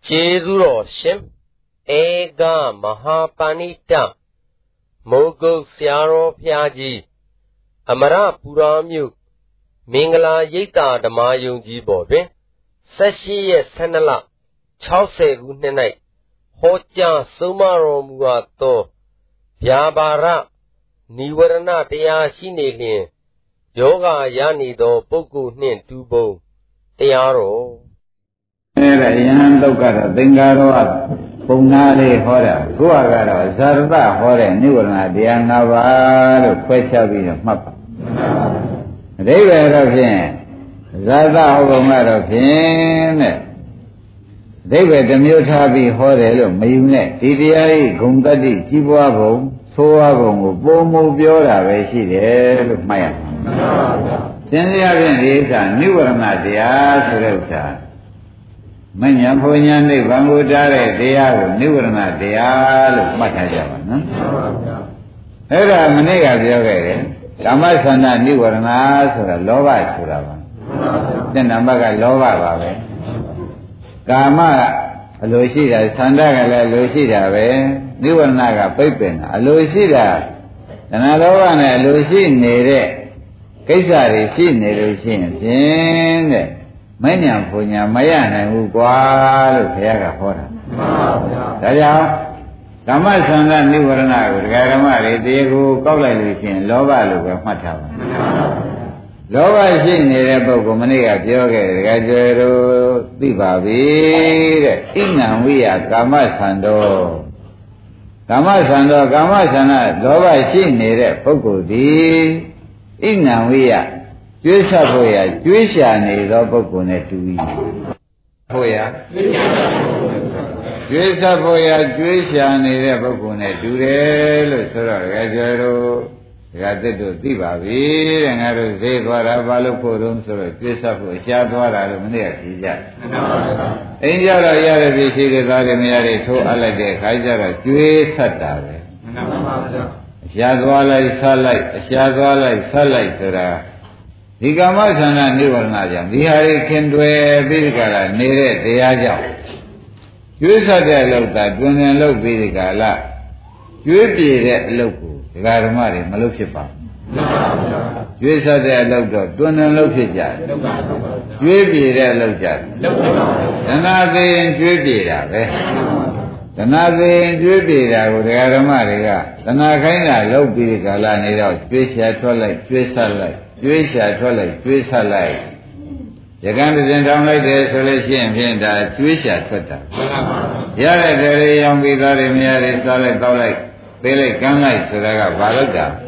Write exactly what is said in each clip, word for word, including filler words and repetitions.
Jezuro Shim Ega Mahapanita Mogo Siaro Piaji Amara Puramyu Mingala Yita Damayunji Bobe Sashi Sanala Chause Gunenai Hoja Sumaro Muato Yabara Niwarana Tea Shinilin Yoga Yani do Boku Nin Tubo Tearo Yan Dokara Dingaro Punari Hora Guagaro Zarda Hore Niwarana Dianava Queshavi Mapa They were of him Zarda Homar of him They were the Mutabi Hore Mayune Tidiai Gungadi Kibuabo Soabo Bomo Biora Veshi Maya Sendia Visa Niwarana Dia Sureta Manya Punya Nivangu Dare Dia Niwarana Dia Mataja Era Manega Bioga Kamasana Niwarana Sura Lova Surava Then Namaga Lova Babe Kama Aloshida Sandaga Loshida Ve Niwaranaga Pipin Aloshida and Alova Loshi Nere Kaisari Shi Nere Shin Manya Punya Mayana Ugua Piaga Hora Daya Kamasana Niwarana Garamari Diego Kola Luchin Lova Luga Matava Lova Shin Nere Bogomaniga Bioga Gajero Bibabi Inam Via Kamasando Kamasando Kamasana Lova Shin Nere Pogodi Inam Via Juisa Boya Juisa Nero Bogone Tui Boya Juisa Boya Juisa Nere Bogone Dure Sura Gajero Gateto Tibabi and Arosevara Baloporum Sura Juisa Boya Shadwara Lumia Tija Angel Yara Vici the Vladimir so Alade Hajara Juisa Tave Shadwala Salai Shadwala Salai Sura Digama Sana Nivarnaja, Vihari Kendwe Bidikala, Nere Deaja. Juisa de Lota, Dunan Lok Bidikala, Juipi de Loku, Garamari, Malukipa. Juisa de Lota, Dunan Lokija, Juipi de Loja. Tanade and Juipira, eh? Tanade and Juipira, Garamariga, Tanakaina, Lok Bidikala, Nera, Juisa Twilight, Juisa Light. Juisa Twilight, Juisa Light. You can't send down like this, so let's see him that Juisa Twita. Yara, the young people in Yari Solid, like Billy Ganlight, so they got Balaga.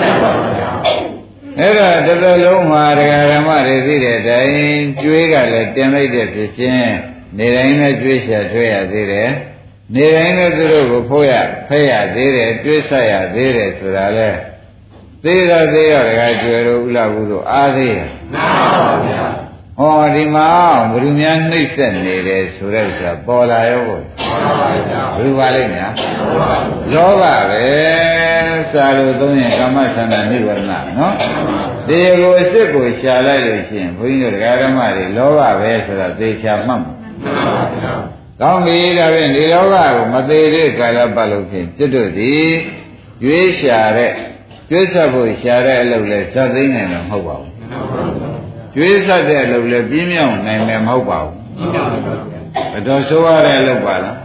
Era the Loma, the Garamari did it, I Juiga, let them like this, Nirena Juisa Twia did it. Nirena Duru, Poya, Paya did it, Juisa did it, so that. They are there, Ulabu, are they? Oh, the Mao, Brumian Nixon, needed Suresa, Bola, Ruvalina, Lova, Saludonia, Kamasana, Niverna, no? They go a sick, shall I listen, when you Garamari, Lova, Vesera, they shall mum. Don't be having the Lova, Mate, Kalabalukin, to do the Yuisha. Juisa Boy Shara Lovely, Southern and Hobao. Juisa de Lovely, Bimion, and Hobao. But also are a Lobala.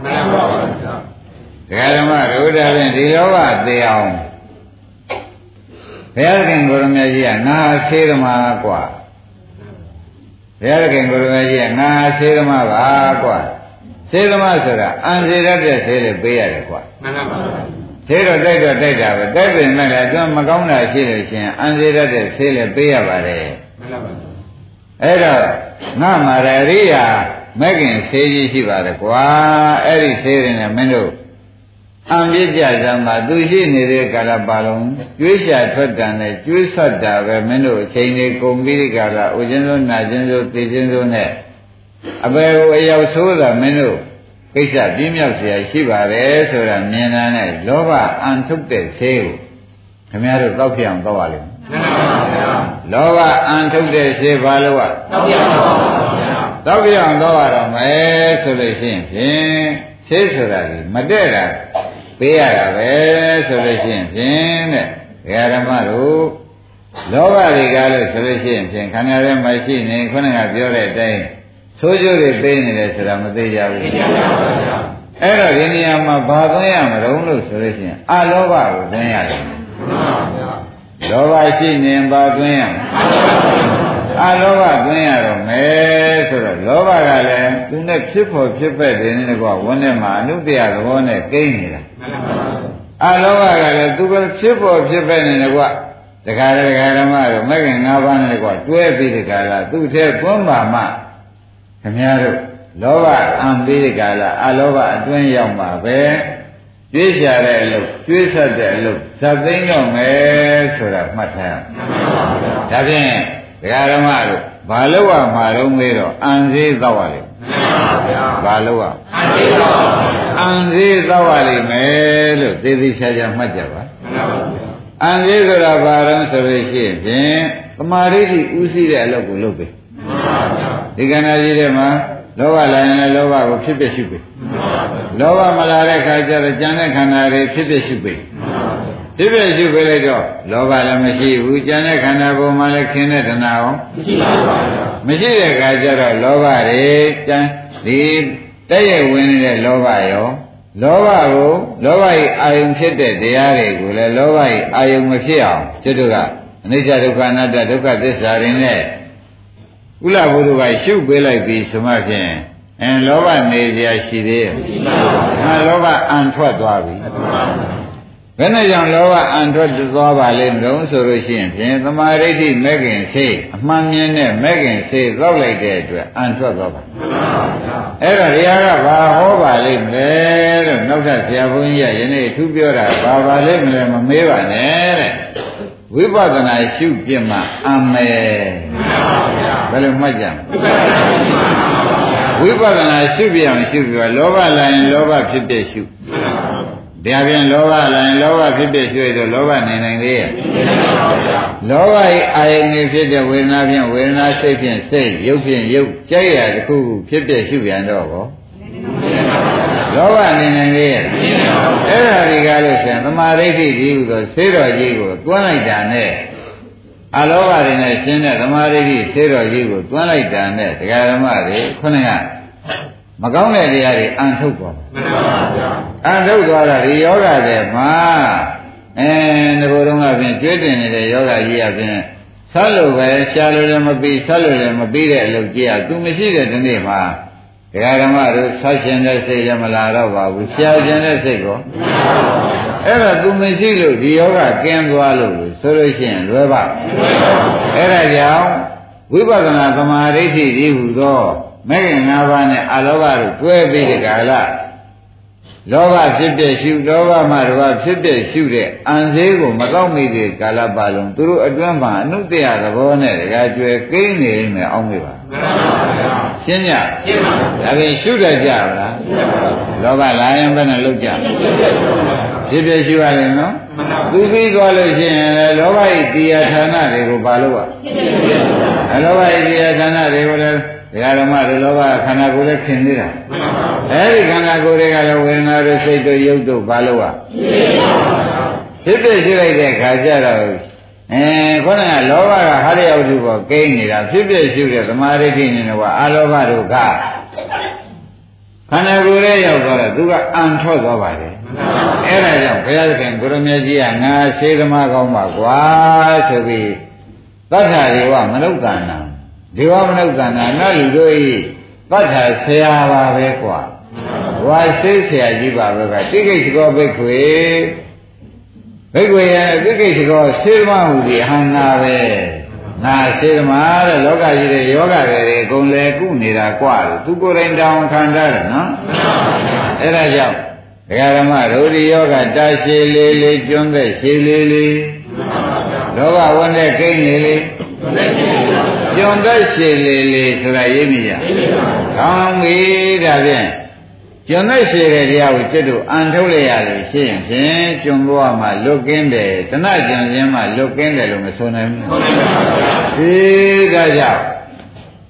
Garama, Roda, and Dilova, they are. Pelkin Gurumia, Na Sirma Aqua. Pelkin Gurumia, Na Sirma Aqua. Sirma Sura, and the other Sir Bear Aqua. Zero data data, but that will make a dumb Magona situation, and the other sailor pay about it. Era Namaria, making Sage Shiva the Qua, Eri said in a minute. Ambijazama, Dushi Nere Galabalon, Juisha Twatan, Juisada, Mendo, Chain, Combirigala, Ujendo, Najenzo, Tijenzo net. About a soda menu. Kisha Bimia Shiva, Sura Miana, Lova, and took the sale. Camaro Coffee and Gowali. Lova, and took the sale, Valua. တောက်ပြအောင်တော့ရတော့မယ်ဆိုလို့ရှိရင်ဖြင့်ဆေးဆိုတာဒီမတည့်တာပေးရတာပဲဆိုလို့ရှိရင်ဖြင့်တဲ့ဓမ္မတို့လောဘတွေကလို့ဆိုလို့ရှိရင်ဖြင့်ခန္ဓာထဲမှာရှိနေခုနကပြောတဲ့အတိုင်းဆိုးကျိုးတွေပေးနေတယ်ဆိုတာမသိကြဘူးသိကြပါဘူးဗျာအဲ့တော့ဒီနေရာမှာဘာသွင်းရမလို့လို့ဆိုလို့ရှိရင်အလောဘကိုသွင်းရတယ်မှန်ပါဗျာလောဘရှိနေဘာသွင်းရမလဲအလောဘသွင်းရတော့မယ်ဆိုတော့လောဘကလည်းသူနဲ့ဖြစ်ဖို့ဖြစ်ပက်တယ်နဲ့ကွာဝန်းထဲမှာအနုတ္တရသဘောနဲ့ကိန်းနေတာအလောဘကလည်းသူကဖြစ်ဖို့ဖြစ်ပက်နေတယ်ကွာတခါတခါဓမ္မတို့မဂ္ဂင်၅ပါးနဲ့ကွာတွဲပြီးဒီကလာသူ့ထဲသွန်းပါမှခင်ဗျားတို့လောဘအံပြီးဒီကလာအလောဘအတွင်းရောက်မှာပဲကျွေးရှာတဲ့အလုပ်ကျွေးဆက်တဲ့အလုပ်ဇတ်သိမ်းတော့မယ်ဆိုတာမှတ်ထားရမယ်ဒါဖြင့်ဒကာဓမ္မတို့ဘာလို့ရမှာတော့မေးတော့အံသေးသောက်ရလိမ့်မယ်ဘာလို့ရအံသေးသောက်ရလိမ့်မယ်လို့သေသေးချာချာမှတ်ကြပါအံသေးဆိုတာဘာတော့ဆိုလို့ရှိရင်ဖြင့်သမာဓိဥသိတဲ့အလုပ်ကိုလုပ်ပြီဒီကဏ္ဍကြီးထဲမှာလောဘလာရင်လည်းလောဘကိုဖြစ်ဖြစ်ရှုပြီလောဘမလာတဲ့ခါကျတော့ကြံတဲ့ခန္ဓာတွေဖြစ်ဖြစ်ရှုပြီဖြစ်ဖြစ်ရှုပေးလိုက်တော့လောဘလည်းမရှိဘူးကြံတဲ့ခန္ဓာပေါ်မှာလည်းခင်းတဲ့တဏှာရောမရှိပါဘူးမရှိတဲ့ခါကျတော့လောဘတွေကြံဒီတဲ့ရဲ့ဝင်နေတဲ့လောဘရောလောဘကိုလောဘ၏အာယုံဖြစ်တဲ့တရားတွေကိုလည်းလောဘ၏အာယုံမဖြစ်အောင်ကျွတ်တို့ကအနိစ္စဒုက္ခအနတ္တဒုက္ခသစ္စာတွေနဲ့ကုလဘုရားကရှုပေးလိုက်ပြီဆိုမှဖြင့်အဲလောဘနေကြရှိသေးရဲ့မှန်လောဘအံထွက်သွားပြီဘယ်နဲ့ကြောင့်လောဘအံထွက်သွားပါလဲတုံးဆိုလို့ရှိရင်ဖြင့်သမာဓိဋ္ဌိမဲ့ခင်စိတ်အမှန်မြင်တဲ့မဲ့ခင်စိတ်သောက်လိုက်တဲ့အတွက်အံထွက်သွားပါအဲ့တော့တရားကဘာဟောပါလိမ့်မလဲလို့နောက်ထပ်ဆရာဘုန်းကြီးကယနေ့ထူးပြောတာဘာပါလိမ့်မလဲမမေးပါနဲ့တဲ့ဝိပဿနာရှုပြမှအမယ်ဘယ်လိုမှတ်ကြမလဲဝိပဿနာရှုပြအောင်ရှုပြလောဘလာရင်လောဘဖြစ်ဖြစ်ရှုဒါပြန်လောဘလာရင်လောဘဖြစ်ဖြစ်ရှုရတော့လောဘနေနိုင်သေးရဲ့လောဘ၏အာယုန်ကြီးဖြစ်တဲ့ဝေဒနာဖြင့်ဝေဒနာစိတ်ဖြင့်စိတ်ရုပ်ဖြင့်ရုပ်ကြိုက်ရတစ်ခုခုဖြစ်ဖြစ်ရှုပြန်တော့ကောလောဘနေနိုင်သေးရဲ့အဲ့ဒါတွေကလို့ဆိုရင်သမာဓိဋ္ဌိကြီးဟူသောဆေးတော်ကြီးကိုတွန်းလိုက်တာနဲ့အလောဘတွေနဲ့ရှင်းတဲ့သမာဓိဋ္ဌိဆေးတော်ကြီးကိုတွန်းလိုက်တာနဲ့ဒကာဓမ္မတွေခုနကမကောင်းတဲ့တရားတွေအံထုတ်သွားမှန်ပါဗျာအံထုတ်သွားတာဒီယောဂတဲ့မှာအဲဒီလိုတော့ကဖြင့်ကျွေးတင်နေတဲ့ယောဂကြီးအပြင်ဆက်လို့ပဲရှားလို့လည်းမပြီးဆက်လို့လည်းမပြီးတဲ့အလုပ်ကြီးอ่ะ तू မရှိတဲ့ဒီနေ့မှာဒကာဓမ္မတို့ဆက်ရှင်တဲ့စိတ်ရမလာတော့ပါဘူးရှားရှင်တဲ့စိတ်ကိုအဲ့ဒါ तू မရှိလို့ဒီယောဂကင်းသွားလို့ဆိုလို့ရှိရင်လွယ်ပါအဲ့ဒါကြောင့်ဝိပဿနာသမာဓိဋ္ဌိကြီးဟူသောမဲ့ခင်၅ပါးနဲ့အလောဘတို့တွဲပြီးဒီကာလလောဘဖြစ်တဲ့ရှုလောဘမှတပါးဖြစ်တဲ့ရှုတဲ့အံသေးကိုမကောက်မိတဲ့ကာလပါလုံးသူတို့အတွင်းမှာအနုတ္တရသဘောနဲ့တကားကျွဲကိန်းနေမယ်အောင်းမေးပါရှင်းကြရှင်းပါဒါဖြင့်ရှုတတ်ကြပါလားလောဘလာရင်ဘယ်နဲ့လုပ်ကြဖြစ်ဖြစ်ရှုရရင်နော်သူပြီးသွားလို့ရှိရင်လည်းလောဘဤတရားဌာနတွေကိုဘာလို့ အလောဘဤတရားဌာနတွေကိုလည်းဒကာဓမ္မတို့လောဘခန္ဓာကိုယ်နဲ့ခင်နေတာအဲဒီခန္ဓာကိုယ်တွေကလည်းဝေဒနာတို့စိတ်တို့ရုပ်တို့ဘာလို့อ่ะဖြစ်ဖြစ်ရှိလိုက်တဲ့ခါကျတော့အဲခေါင်းကလောဘကဟာရရောက်သူပေါ်ကိန်းနေတာဖြစ်ဖြစ်ရှိတဲ့သမာဓိဋ္ဌိနဲ့ကအလောဘတို့ကခန္ဓာကိုယ်ရဲ့ရောက်သွားတော့သူကအံထွက်သွားပါတယ်အဲ့ဒါကြောင့်ဘုရားသခင်ကိုရမကြီးကငါရှေးသမားကောင်းပါကွာဆိုပြီးသတ္ထာတွေကမနုဿာနာဒီဝမနုဿာနာနတ်လူတို့ဤသတ္ထာဆရာပါပဲကွာဝါစိတ်ဆရာကြီးပါပဲကတိကိစ္စကောဘိက္ခွေဘိက္ခွေရဲ့တိကိစ္စကောရှေးသမားဟူဒီအဟံငါပဲငါရှေးသမားတဲ့လောကကြီးတဲ့ယောဂတွေအကုန်လဲကုနေတာကွာလို့သူကိုယ်တိုင်တောင်းခံထားတယ်နော်အဲ့ဒါကြောင့်ဒကာဓမ္မဒုတိယောဂတာရှည်လေးလေးကျွန်းတဲ့ရှည်လေးလေးလောဘဝန်းတဲ့ကိန်းလေးလေးကျွန်းတဲ့ရှည်လေးလေးဆိုတာရေးမိကြကောင်းပြီဒါဖြင့်ကျွန်းတဲ့ရှည်တဲ့တရားကိုကျွတ်တို့အန်ထုတ်လိုက်ရလို့ရှိရင်ဖြင့်ကျွန်းဘဝမှာလွတ်ကင်းတယ်တဏှကျွန်းခြင်းမှာလွတ်ကင်းတယ်လို့မဆိုနိုင်ဘူးဒီဒါကြောင့်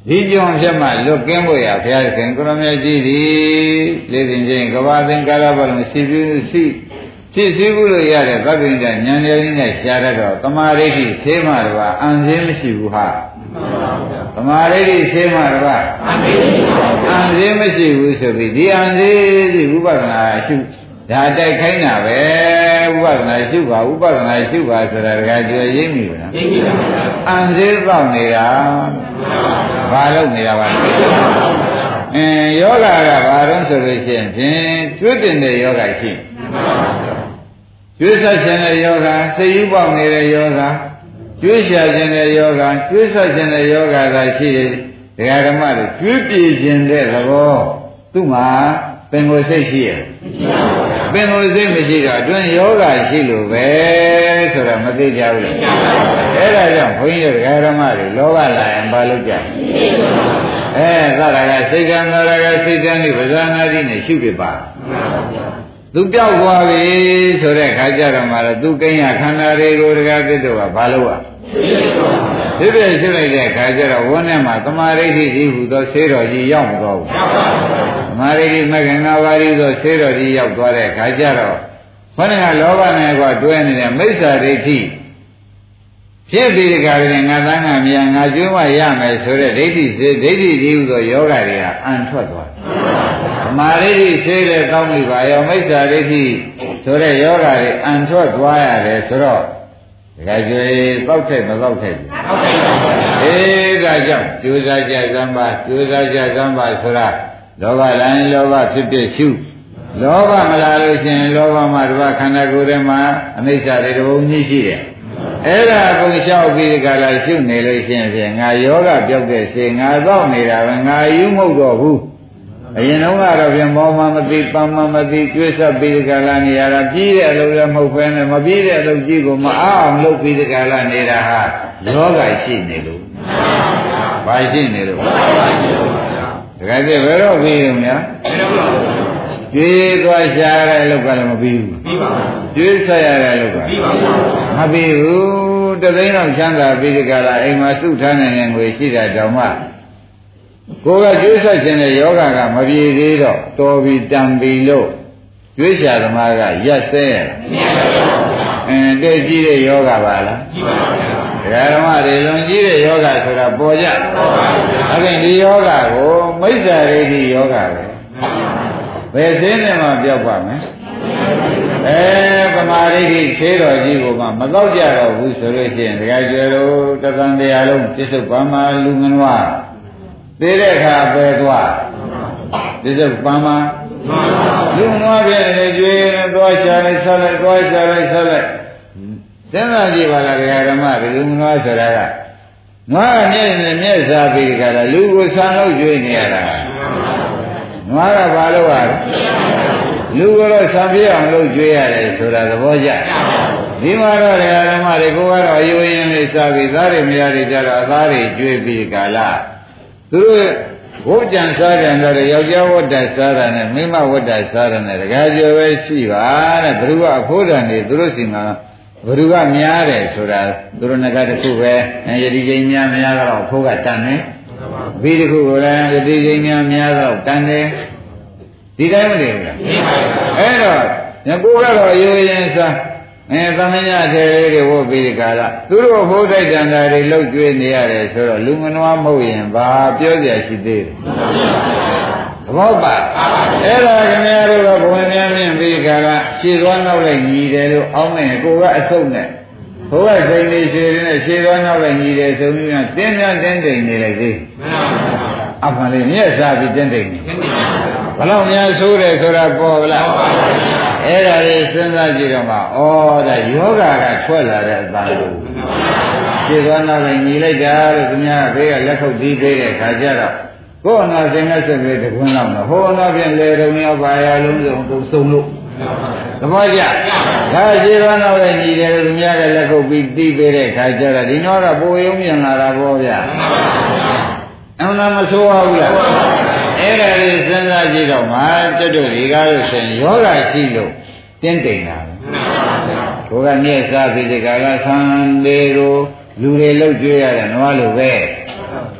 ဒီကြောင့်ဖြစ်မှလွတ်ကင်းဖို့ရဘုရားခင်ကိုရမကြီးသည်လေ့ကျင့်ခြင်းကဘာသင်္ကာရဘလုံးစီပြုစီဖြစ်စည်းမှုလို့ရတဲ့သဗ္ဗညဉာဏ်ဉာဏ်နဲ့ရှားတတ်တော့တမာရိဋ္ဌိဆေးမှတပါအံစင်းမရှိဘူးဟာတမာရိဋ္ဌိဆေးမှတပါအံစင်းမရှိဘူးဆိုပြီးဒီအံစင်းဒီဝိပဿနာရှုဒါတိုက်ခိုင်းတာပဲဝိပဿနာရှုပါဝိပဿနာရှုပါဆိုတာတခါကျွေရင်းပြီလားရင်းပြီပါဗျာအံစင်းသောက်နေတာဘာလုပ်နေတာပါလဲအင်းယောဂကဘာလို့ဆိုလို့ရှိရင်ဖြင့်ကျွတ်တင်တဲ့ယောဂရှိကျွေးဆက်ခြင်းတဲ့ယောဂစိတ်ယူပေါက်နေတဲ့ယောဂကျွေးရှာခြင်းတဲ့ယောဂကျွေးဆက်ခြင်းတဲ့ယောဂသာရှိတယ်ဒကာဓမ္မတွေကျွေးပြေခြင်းတဲ့သဘောသူ့မှာပင်ကိုယ်စိတ်ရှိရဲ့ပင်ကိုယ်စိတ်မရှိတော့အတွင်းယောဂရှိလို့ပဲဆိုတော့မသိကြဘူးလေအဲ့ဒါကြောင့်ဘုန်းကြီးတို့ဒကာဓမ္မတွေလောဘလာရင်ဘာလုပ်ကြအဲသရကစိတ်ကံသရကစိတ်တန်းဒီပဇာနာတိနဲ့ရှုပြပါသူပြောက်သွားပြီဆိုတဲ့ခါကျတော့မှလည်းသူကိန်းရခန္ဓာတွေကိုတကားပြစ်တော့ဘာလို့อ่ะဖြစ်ဖြစ်ရှုလိုက်တဲ့ခါကျတော့ဝန်းထဲမှာသမာဓိဋ္ဌိကြီးဟူသောဆေးတော်ကြီးရောက်မသွားဘူးသမာဓိဋ္ဌိမဂ္ဂင်္ဂပါဠိသောဆေးတော်ကြီးရောက်သွားတဲ့ခါကျတော့ခொနကလောဘနဲ့ကတွဲနေတဲ့မိစ္ဆာဒိဋ္ဌိဖြစ်ပြီးဒီကရင်ငါသားငါမြာငါကျွေးမရမယ်ဆိုတဲ့ဒိဋ္ဌိစေဒိဋ္ဌိကြီးဟူသောယောဂတွေကအံထွက်သွားသမာဓိဋ္ဌိဆေးတဲ့ကောင်းပြီပါရောမိစ္ဆာဒိဋ္ဌိဆိုတဲ့ယောဂတွေအံထွက်သွားရတယ်ဆိုတော့ဒီကကျွေးတောက်ထိုက်မတောက်ထိုက်ဘူးတောက်ထိုက်ပါဘူးအေးဒါကြောင့်ကြိုးစားကြစမ်းပါကြိုးစားကြစမ်းပါဆိုတာလောဘလည်းလောဘဖြစ်ဖြစ်ရှုလောဘမလာလို့ရှိရင်လောဘမှာတပတ်ခန္ဓာကိုယ်ထဲမှာအနိစ္စတွေတဘုံကြီးရှိတယ်အဲ့ဒါအကုန်လျှောက်ပြီးဒီကလာရှုနေလို့ရှိရင်ဖြင့်ငါယောဂပြောက်တဲ့စေငါတော့နေတာပဲငါယူမဟုတ်တော့ဘူးအရင်တော့ကတော့ပြန်မောမှမသိပန်းမှမသိကျွေးဆက်ပြီးဒီကလာနေရတာပြီးတဲ့အလုပ်လည်းမဟုတ်ဘဲနဲ့မပြီးတဲ့အလုပ်ကြီးကိုမအားအောင်လုပ်ပြီးဒီကလာနေတာဟာယောဂရှိနေလို့ဘာရှိနေလို့ဒါကြတဲ့ဘယ်တော့ပြီးရုံများကျွေးသွားရှာရတဲ့အလုပ်ကလည်းမပြီးဘူးပြီးပါဘူးကျွေးဆက်ရတဲ့အလုပ်ကပြီးပါဘူးမပြီးဘူးတသိန်းတော့ချမ်းသာပြီးဒီကလာအိမ်မှာစုထားနေတဲ့ငွေရှိတာတောင်မှကိုယ်ကကျွေးဆက်ခြင်းတဲ့ယောဂကမပြေသေးတော့တော်ပြီတန်ပြီလို့ကျွေးရှာသမားကရက်စဲရအင်းတဲ့ကြီးတဲ့ယောဂပါလားကြီးပါဗျာဓမ္မတွေလွန်ကြီးတဲ့ယောဂဆိုတာပေါ်ကြပေါ်ပါဗျာအဲ့ဒီယောဂကိုမိစ္ဆာဒိဋ္ဌိယောဂပဲဘယ်စင်းနဲ့မှပြောက်ပါမယ်အဲပမာဒိဋ္ဌိခြေတော်ကြီးကိုမှမတော့ကြတော့ဘူးဆိုလို့ရှိရင်တရားကျွယ်လို့တသံတရားလုံးပြစ္ဆုတ်ပါမှာလူငနွားသိတဲ့အခါပဲသွားပြစ္ဆုတ်ပါမှာလူငနွားပြည့်နေကျွေးသွားရှာလိုက်ဆက်လိုက်သွားရှာလိုက်ဆက်လိုက်စဉ်းစားကြည့်ပါလားဓမ္မတွေလူငနွားဆိုတာကနွားကမျက်နဲ့မျက်စားပြီးကြတာလူကိုဆံလို့ကျွေးနေရတာနွားကဘာလို့ရလူကတော့ဆံပြအောင်လုပ်ကျွေးရတယ်ဆိုတာသဘောကျဒီမှာတော့ဓမ္မတွေကိုကတော့အယိုးရင်းလေးစားပြီးသားတွေမရတွေကြတော့အသားတွေကျွေးပြီးကာလသူတို့ဝုတ်ကြံစားကြတယ်ယောက်ျားဝတ်တစားတာနဲ့မိန်းမဝတ်တစားတာနဲ့တခါကျော်ပဲရှိပါတဲ့ဘ누구ကအဖိုးတန်နေသူတို့စီမှာဘ누구ကများတယ်ဆိုတာသူတို့ငကတခုပဲယတိချင်းများများတော့အဖိုးကတန်တယ်ဘီတခုကိုလည်းယတိချင်းများများတော့တန်တယ်ဒီတိုင်းမတည်ဘူးလားအဲ့တော့ငကိုကတော့အယိုးရင်စားအဲသမညထဲလေးတွေဝတ်ပြီးဒီကာလသူတို့ဘိုးတိုက်တန်တာတွေလှုပ်ကျွေးနေရတယ်ဆိုတော့လူငနွားမဟုတ်ရင်ဘာပြောကြရှိသေးတယ်သဘောပါအဲ့ဒါခင်ဗျားတို့ကဘုံများမြင်ပြီးကာလရှည်သွားနောက်လိုက်ညီတယ်လို့အောင်းနေကိုကအဆုတ်နဲ့ဘိုးကစိန်နေရှည်နေရှည်သွားနောက်လိုက်ညီတယ်ဆိုပြီးတော့တင်းများတင်းတိမ်နေလိုက်သေးအမှန်လေးမျက်စားပြီးတင်းတိမ်နေဘလောက်များဆိုးတယ်ဆိုတာပေါ်ဗလားအဲ့ဒါလေးစဉ်းစားကြည့်တော့မှဩဒါယောဂကထွက်လာတဲ့အတန်လို့ခြေသွားနောက်လည်းညီလိုက်တာလို့သူများဘေးကလက်ခုပ်ပြီးပေးတဲ့ခါကျတော့ကိုယ်အနာစင်ကဆက်ပြီးတခွန်းလောက်တော့ဟိုအနာပြင်လေတုံရောက်ပါရလုံးစုံကိုစုံလို့သဘောကျဒါခြေသွားနောက်လည်းညီတယ်လို့သူများကလက်ခုပ်ပြီးတီးပေးတဲ့ခါကျတော့ဒီတော့ကပိုယုံမြန်လာတာပေါ့ဗျာအမှန်မဆိုးဘူးလားအဲ့ဒါလေးစဉ်းစားကြည့်တော့မှကျွတ်တို့ဒီကားလို့ဆိုရင်ယောဂရှိလို့တင်းတိမ်တာပဲကိုယ်ကမျက်စားပြီးဒီကားကဆံလေးကိုလူတွေလှုပ်ကြွေးရတယ်နွားလိုပဲ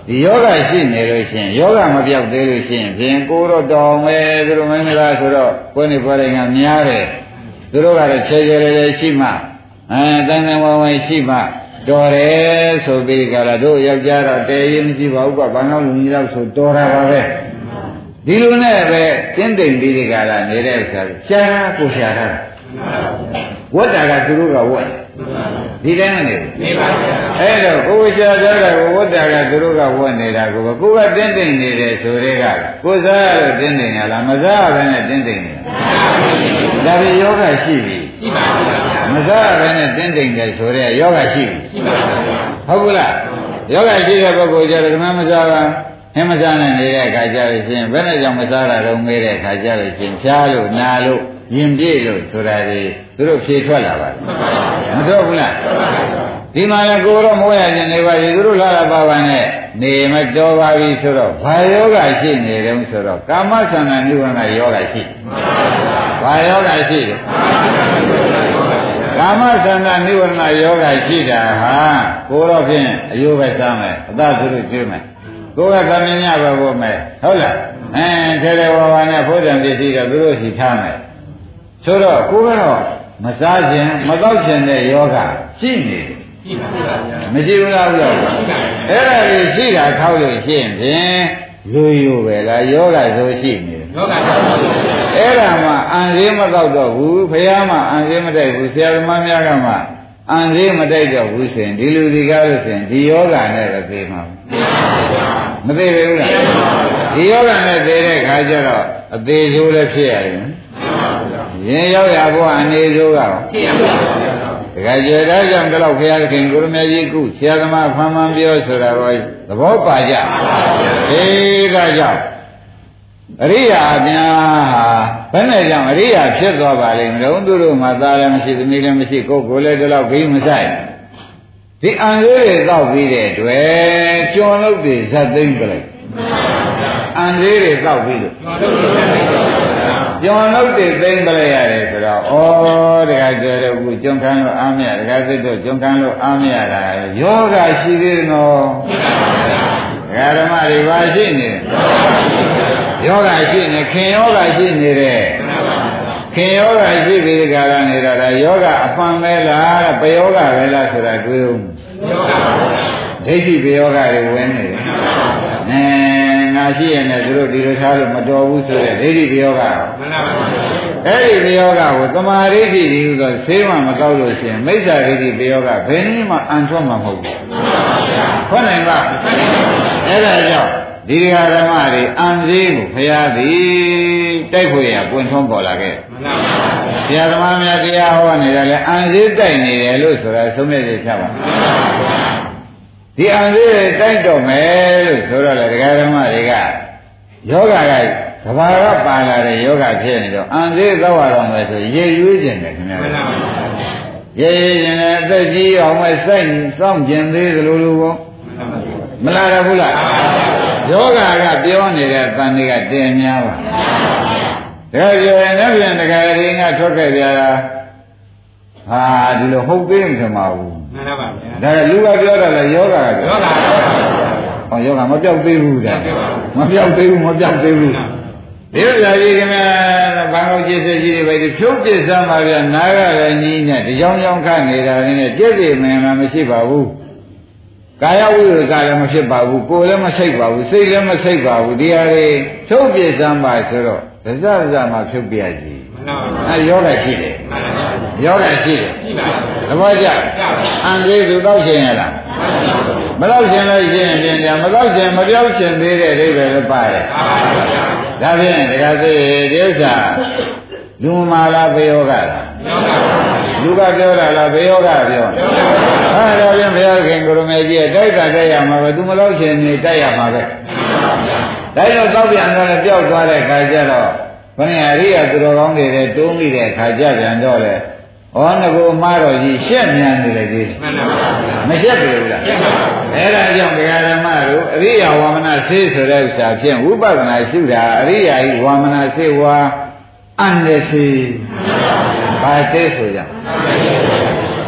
ဒီယောဂရှိနေလို့ရှိရင်ယောဂမပြောက်သေးလို့ရှိရင်ဖြင့်ကိုယ်တော့တောင်းပဲသူတို့မင်းလားဆိုတော့ကိုယ်နေပေါ်တိုင်းကများတယ်သူတို့ကတော့ချေချေလေးလေးရှိမှအဲတန်တန်ဝဝရှိမှတော်တယ်ဆိုပြီးကြလားတို့ယောက်ျားတော့တဲရင်မရှိပါဘူးကဘာလို့လူကြီးတော့ဆိုတော်တာပါပဲဒီလိုနဲ့ပဲတင်းတိမ်ပြီးဒီကလာနေတဲ့ဥစ္စာရှားတာကိုရှားတာဝတ်တာကသူတို့ကဝတ်ဒီတိုင်းနေနေပါဗျာအဲ့တော့ကိုယ်ရှားကြတာကိုဝတ်တာကသူတို့ကဝတ်နေတာကိုကိုယ်ကတင်းတိမ်နေတယ်ဆိုတဲ့ကကိုယ်စားရလို့တင်းတိမ်ရလားမစားဘဲနဲ့တင်းတိမ်နေဒါပေယောဂရှိပြီရှိပါဗျာမစားဘဲနဲ့တင်းတိမ်တယ်ဆိုတဲ့ယောဂရှိပြီရှိပါဗျာဟုတ်ဘူးလားယောဂရှိတဲ့ပုဂ္ဂိုလ်ကြတယ်ဓမ္မမစားပါဟင်းမစားနဲ့နေတဲ့အခါကျလို့ရှိရင်ဘယ်နဲ့ကြောင့်မစားတာတော့မေးတဲ့အခါကျလို့ရှိရင်ဖျားလို့နာလို့ရင်ပြည့်လို့ဆိုတာတွေသူတို့ဖြေထွက်လာပါတယ်မတော့ဘူးလားဒီမှာလည်းကိုယ်တော့မိုးရခြင်းနေပါလေသူတို့လာလာပါပါနဲ့နေမတော်ပါပြီဆိုတော့ဘာယောဂရှိနေတယ်ဆိုတော့ကာမဆန္ဒနိဝရဏယောဂရှိဘာယောဂရှိလဲကာမဆန္ဒနိဝရဏယောဂရှိတာဟာကိုယ်တော့ဖြင့်အယုပဲစားမယ်အသသူတို့ကျွေးမယ်ကိုယ်ကသမင်ညပဲဖို့မယ်ဟုတ်လားအဲထဲထဲဝါဝါနဲ့ဘုဒ္ဓံပစ္စည်းတော့သူတို့စီထားမယ်ဆိုတော့ကိုယ်ကတော့မစားခြင်းမတော့ခြင်းတဲ့ယောဂရှိနေတယ်ရှိပါဗျာမရှိဘူးလားပြောအဲ့ဒါကြီးရှိတာထောက်လို့ရှိရင်ဖြင့်ရိုးရိုးပဲလားယောဂဆိုရှိနေတယ်ယောဂဆိုအဲ့ဒါမှအံသေးမတော့တော့ဘူးဘုရားမှအံသေးမတိုက်ဘူးဆရာသမားများကမှအံသေးမတိုက်တော့ဘူးဆိုရင်ဒီလူဒီကားလို့ဆိုရင်ဒီယောဂနဲ့ပဲသိမှာမသိဘူးလားဒီယောဂနဲ့သိတဲ့ခါကျတော့အသေးဆိုးလည်းဖြစ်ရတယ်ရင်ရောက်ရဘုရားအနေဆိုးကဖြစ်ရပါဘူးတခါကျေသားကြောင့်ဒီလောက်ဘုရားခင်ကိုရမကြီးကုဆရာသမားဖန်ဖန်ပြောဆိုတာကိုသဘောပါကြအေးဒါကြောင့်အရိယာများဟာဘယ်နဲ့ကြောင့်အရိယာဖြစ်သွားပါလိမ့်မလို့သူတို့မှသားလည်းမရှိသမီးလည်းမရှိကိုယ်ကိုယ်လည်းဒီလောက်ဂိမ်းမဆိုင်ဒီအံလေးတွေတောက်ပြီးတဲ့တွေ့ကြော်လို့တွေဇတ်သိမ့်ကြလိုက်အံလေးတွေတောက်ပြီးလို့ကြော်လို့တွေသိမ့်ပလိုက်ရတယ်ဆိုတော့ဩတခါကျတော့အခုကျွန်းခန်းလို့အားမရတခါစစ်တော့ကျွန်းခန်းလို့အားမရတာယောဂရှိသေးတယ်နော်ဒကာဓမ္မတွေပါရှိနေတယ်ယောဂရှိနေခင်ယောဂရှိနေတယ်ခင်ယောဂရှိပြီးဒီကရနေတာဒါယောဂအပံပဲလားပယောဂပဲလားဆိုတာတွေးဦးဒိဋ္ဌိပယောဂတွေဝင်နေတယ်အဲငါရှိရင်လည်းသူတို့ဒီလိုထားလို့မတော်ဘူးဆိုတဲ့ဒိဋ္ဌိပယောဂမှန်ပါပါအဲ့ဒီပယောဂကိုသမာဓိဋ္ဌိဒီဥသောဆေးမှမကောက်လို့ရှိရင်မိစ္ဆာဒိဋ္ဌိပယောဂဘယ်နည်းမှအံထွက်မှာမဟုတ်ဘူးမှန်ပါပါဟုတ်နိုင်ပါအဲ့ဒါကြောင့်ဒီဃာဓမ္မတွေအံသေးကိုဖရာသည်တိုက်ဖို့ရပွင့်ထွန်းပေါ်လာခဲ့မှန်ပါပါဆရာသမားများတရားဟောနေတယ်လေအံသေးတိုက်နေတယ်လို့ဆိုတာသုံးမြတ်ရချပါမှန်ပါပါဒီအံသေးတိုက်တော့မယ်လို့ဆိုတော့လေဒကာဓမ္မတွေကယောဂကကဘာကပါလာတဲ့ယောဂဖြစ်နေတော့အံသေးသောက်ရအောင်မယ်ဆိုရေရွေးခြင်းတယ်ခင်ဗျာရေရွေးခြင်းနဲ့အသက်ကြီးအောင်မဲ့စိုက်စောင့်ကျင်သေးသလိုလိုပေါ့မလာရဘူးလားယောဂကပြောနေတဲ့တန်တွေကတင်များပါတကယ်ပြောရင်လည်းပြန်တကယ်ရင်းကထွက်ခဲ့ကြတာဟာဒီလိုဟုတ်သေးမှမဟုတ်ဘူးမှန်ပါဗျာဒါကလူကပြောတာလေယောဂကပြောတာဟောယောဂမပြောက်သေးဘူးတဲ့မပြောက်သေးဘူးမပြောက်သေးဘူးဒီလိုလာကြီးခင်ဗျာဘာလို့ကျေးဇူးကြီးတွေပဲဒီဖြုတ်ပြစ်စမ်းပါဗျာနားရလည်းကြီးနဲ့ဒီကြောင်ကြောင်ခတ်နေတာနဲ့ပြည့်ပြည့်မင်လားမရှိပါဘူးကာယဝိရကလည်းမဖြစ်ပါဘူးကိုယ်လည်းမစိတ်ပါဘူးစိတ်လည်းမစိတ်ပါဘူးဒီဟာတွေဖြုတ်ပြစ်စမ်းပါဆိုတော့ဒဇဇမှာဖြုတ်ပြရစီအဲယောဂရှိတယ်ယောဂရှိတယ်သဘောကျအံလေးသူတော့ရှင်ရလားမတော့ရှင်လို့ရှင်ရင်ပြန်မတော့ရှင်မပြောက်ရှင်သေးတဲ့အိဗယ်လည်းပါတယ်ဒါဖြင့်ဒကာသိဒီဥစ္စာလူမာလားဘေယောဂလားလူကပြောတာလားဘေယောဂပြောဟာဒါဖြင့်ဘုရားခင်ကိုရမေကြီးတိုက်တာတိုက်ရမှာပဲသူမတော့ရှင်နေတိုက်ရမှာပဲဒါကြောင့်သောက်ပြန်တော့ပျောက်သွားတဲ့ခါကျတော့ဘုရားအရိယာသူတော်ကောင်းတွေလည်းတိုးမိတဲ့ခါကြပြန်တော့လေဩငကိုမှားတော့ကြီးရှက်မြန်နေတယ်ကြီးမှန်ပါပါမရှက်ဘူးလားရှက်ပါဘူးအဲ့ဒါကြောင့်ဘုရားဓမ္မတို့အရိယာဝါမနာစေဆိုတဲ့ဥစ္စာဖြင့်ဝိပဿနာရှုတာအရိယာဤဝါမနာစေဝါအန္တစေဘာစေဆိုကြ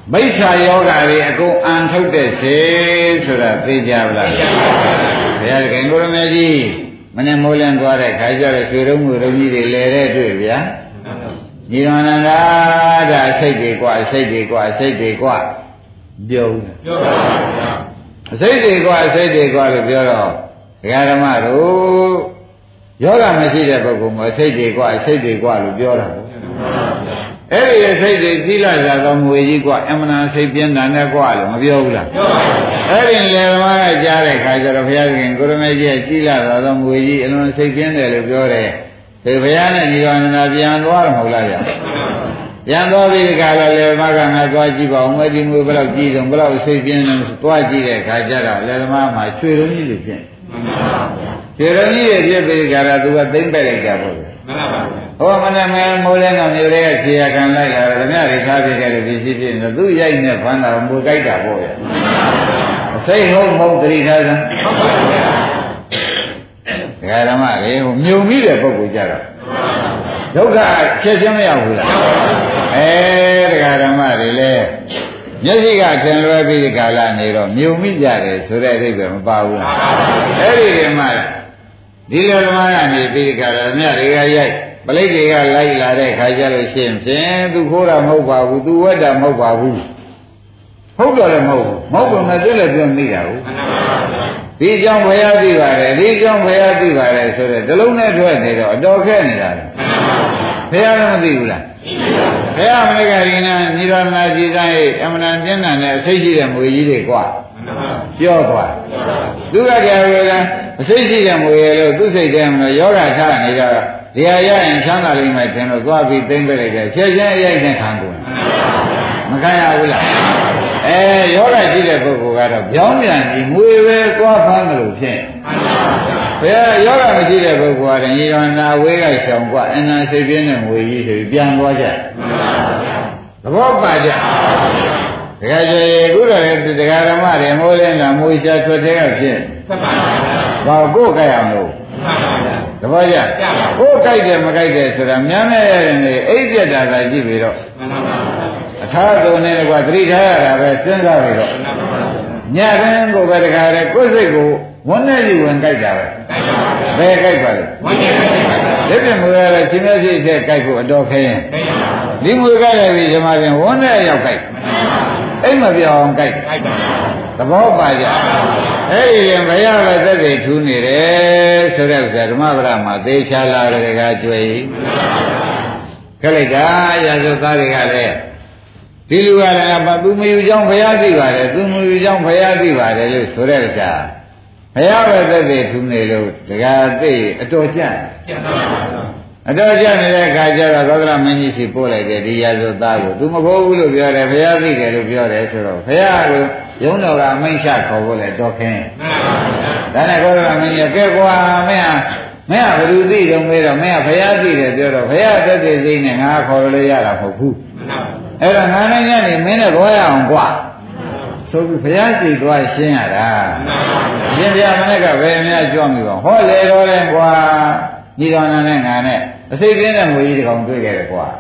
မိစ္ဆာယောဂတွေအကုန်အန်ထုတ်တဲ့စေဆိုတာသိကြပါလားသိပါပါဘုရားသခင်ကိုရမေကြီးမနေ့မိုးလင်းသွားတဲ့ခါကျတော့ရွှေတုံးမှုရုံကြီးတွေလဲတဲ့တွေ့ဗျာညီတော်နန္ဒာဒါစိတ်တွေကွာစိတ်တွေကွာစိတ်တွေကွာပြောဦးပြောပါဗျာစိတ်တွေကွာစိတ်တွေကွာလို့ပြောတော့ဒကာဓမ္မတို့ယောဂမရှိတဲ့ပုဂ္ဂိုလ်မှာစိတ်တွေကွာစိတ်တွေကွာလို့ပြောတာပေါ့အဲ့ဒီစိတ်တွေသီလသာသောမွေကြီးကွာအမှန်တန်စိတ်ပြင်းတာနဲ့ကွာလို့မပြောဘူးလားပြောပါဘူးအဲ့ဒီလေဓမ္မကကြားတဲ့ခါကျတော့ဘုရားရှင်ကိုရမေကြီးသီလသာသောမွေကြီးအလွန်စိတ်ပြင်းတယ်လို့ပြောတယ်ဒီဘုရားနဲ့ညီတော်နာပြန်သွားတော့မဟုတ်လားဗျပြန်သွားပြီးဒီကလာလေဓမ္မကငါသွားကြည့်ပါဦးမဒီမွေဘယ်လောက်ကြည့်တော့ဘယ်လောက်စိတ်ပြင်းတယ်သွားကြည့်တဲ့ခါကျတော့လေဓမ္မမှာရွှေလုံးကြီးတွေဖြစ်ရွှေလုံးကြီးတွေဖြစ်ပြီးဒီကလာသူကသိမ့်ပက်လိုက်ကြပေါ့ဗျမှန်ပါပါဟောမနဲ့မဲမိုးလဲတော့မျိုးလေးကခြေရခံလိုက်လာတယ်ခင်ဗျားတွေထားပြခဲ့တယ်ဖြစ်ဖြစ်ဖြစ်သူ့ရိုက်နဲ့ဖမ်းတာမွေကြိုက်တာပေါ့ဗျအစိတ်ဟုတ်မဟုတ်တတိထားစမ်းဟုတ်ပါဗျာဒကာဓမ္မတွေဟိုမြုံမိတဲ့ပုဂ္ဂိုလ်ကြတော့ဒုက္ခချက်ချင်းမရောက်ဘူးလားအဲဒကာဓမ္မတွေလည်းမျက်စိကထင်လွဲပြီးဒီကာလနေတော့မြုံမိကြတယ်ဆိုတဲ့အဓိပ္ပာယ်မပါဘူးလားအဲ့ဒီဒီမှာဒီလိုဓမ္မကနေပြီးဒီကာလမြတ်တွေကရိုက်ပလိတ်တွေကလိုက်လာတဲ့ခါကျလို့ရှိရင်ဖြင့်သူခိုးတာမဟုတ်ပါဘူးသူဝက်တာမဟုတ်ပါဘူးဟုတ်တော့လည်းမဟုတ်ဘူးမဟုတ်ဘူးမသိလည်းပြောမိတာဘူးဒီကြောင့်ဘုရားသိပါတယ်ဒီကြောင့်ဘုရားသိပါတယ်ဆိုတဲ့ဒီလုံးနဲ့ထွက်နေတော့အတော်ခက်နေတာလေဘုရားလည်းမသိဘူးလားဘုရားမလေးကဒီနာညီတော်နာကြည်သားရဲ့အမှန်တန်ပြင်းထန်တဲ့အစိတ်ရှိတဲ့မွေကြီးတွေကွာပြောသွားသူကကြာဝေလာအစိတ်ရှိတဲ့မွေရလို့သူ့စိတ်ထဲမှာယောဂထားနေတော့ဒီဟာရရင်ချမ်းသာလိမ့်မယ်ထင်တော့သွားပြီးသိမ့်ပလိုက်တယ်ချက်ချင်းအရိုက်နဲ့ခံကုန်မခံရဘူးလားအဲယောဂရှိတဲ့ပုဂ္ဂိုလ်ကတော့ပြောင်းပြန်ပြီးမွေပဲသွားဖမ်းလို့ဖြင့်ဘယ်ယောဂမရှိတဲ့ပုဂ္ဂိုလ်ကညီတော်နာဝေးကရှောင်กว่าအနာစိတ်ပြင်းတဲ့မွေကြီးဆိုပြီးပြန်သွားကြသဘောပါကြဒကာကျေခုတော့လေဒကာဓမ္မတွေမိုးလင်းတာမွေရှာထွက်တဲ့ကဖြစ်ဘာကိုကြိုက်အောင်လို့သဘောကျကိုကြိုက်တယ်မကြိုက်တယ်ဆိုတာများများရတယ်နေအိပ်ပြတ်တာသာကြည့်ပြီးတော့အထာသုံးနေကွာသတိထားရတာပဲစဉ်းစားပြီးတော့ညတိုင်းကိုပဲတခါတည်းကိုယ်စိတ်ကိုဝန်းနဲ့ကြီးဝင်ကြိုက်တာပဲဘယ်ကြိုက်ပါလဲဝန်းနဲ့ကြိုက်ပါလက်ပြမွေရတဲ့ချင်းမျက်စိတဲ့ကြိုက်ဖို့အတော်ခဲရင်ဒီမွေကြိုက်ရပြီဒီမှာပြင်ဝန်းနဲ့ရောက်ကြိုက်အိမ်မပြောင်းကြိုက်သဘောပါကြအဲ့ဒီရင်ဘုရားပဲသက်သေထူးနေတယ်ဆိုတဲ့ဥစ္စာဓမ္မပဒမှာသေချာလာတဲ့ကကြွေခက်လိုက်တာရာဇဝသားတွေကလည်းဒီလူကလည်းဘာသူမယူကြောင်းဘုရားသိပါတယ်သူမယူကြောင်းဘုရားသိပါတယ်လို့ဆိုတဲ့ဥစ္စာဘုရားပဲသက်သေထူးနေလို့တကားသိအတော်ကြအတော်ကြနေတဲ့အခါကျတော့သောကရမင်းကြီးစီပို့လိုက်တယ်ဒီရာဇဝသားကိုသူမခိုးဘူးလို့ပြောတယ်ဘုရားသိတယ်လို့ပြောတယ်ဆိုတော့ဘုရားကရုံးတော်ကအမိန့်ချခေါ်ဖို့လေတော့ခင်းဒါနဲ့သောကရမင်းကြီးကဲကွာမင်းဟာမင်းကဘယ်သူသိတော့မေးတော့မင်းကဘုရားသိတယ်ပြောတော့ဘုရားသက်သေစိတ်နဲ့ငါခေါ်လို့ရတာမဟုတ်ဘူးအဲ့တော့ငါနိုင်ကနေမင်းနဲ့ခေါ်ရအောင်ကွာဆိုပြီးဘုရားရှိသွားရှင်းရတာရှင်းပြမနဲ့ကဘယ်များကြွမိပါဟောလေတော့လဲကွာညီတော်နာနဲ့ငါနဲ့အစိတ်ပြင်းတဲ့ငွေကြီးတစ်ကောင်တွေ့ခဲ့တယ်ကွာ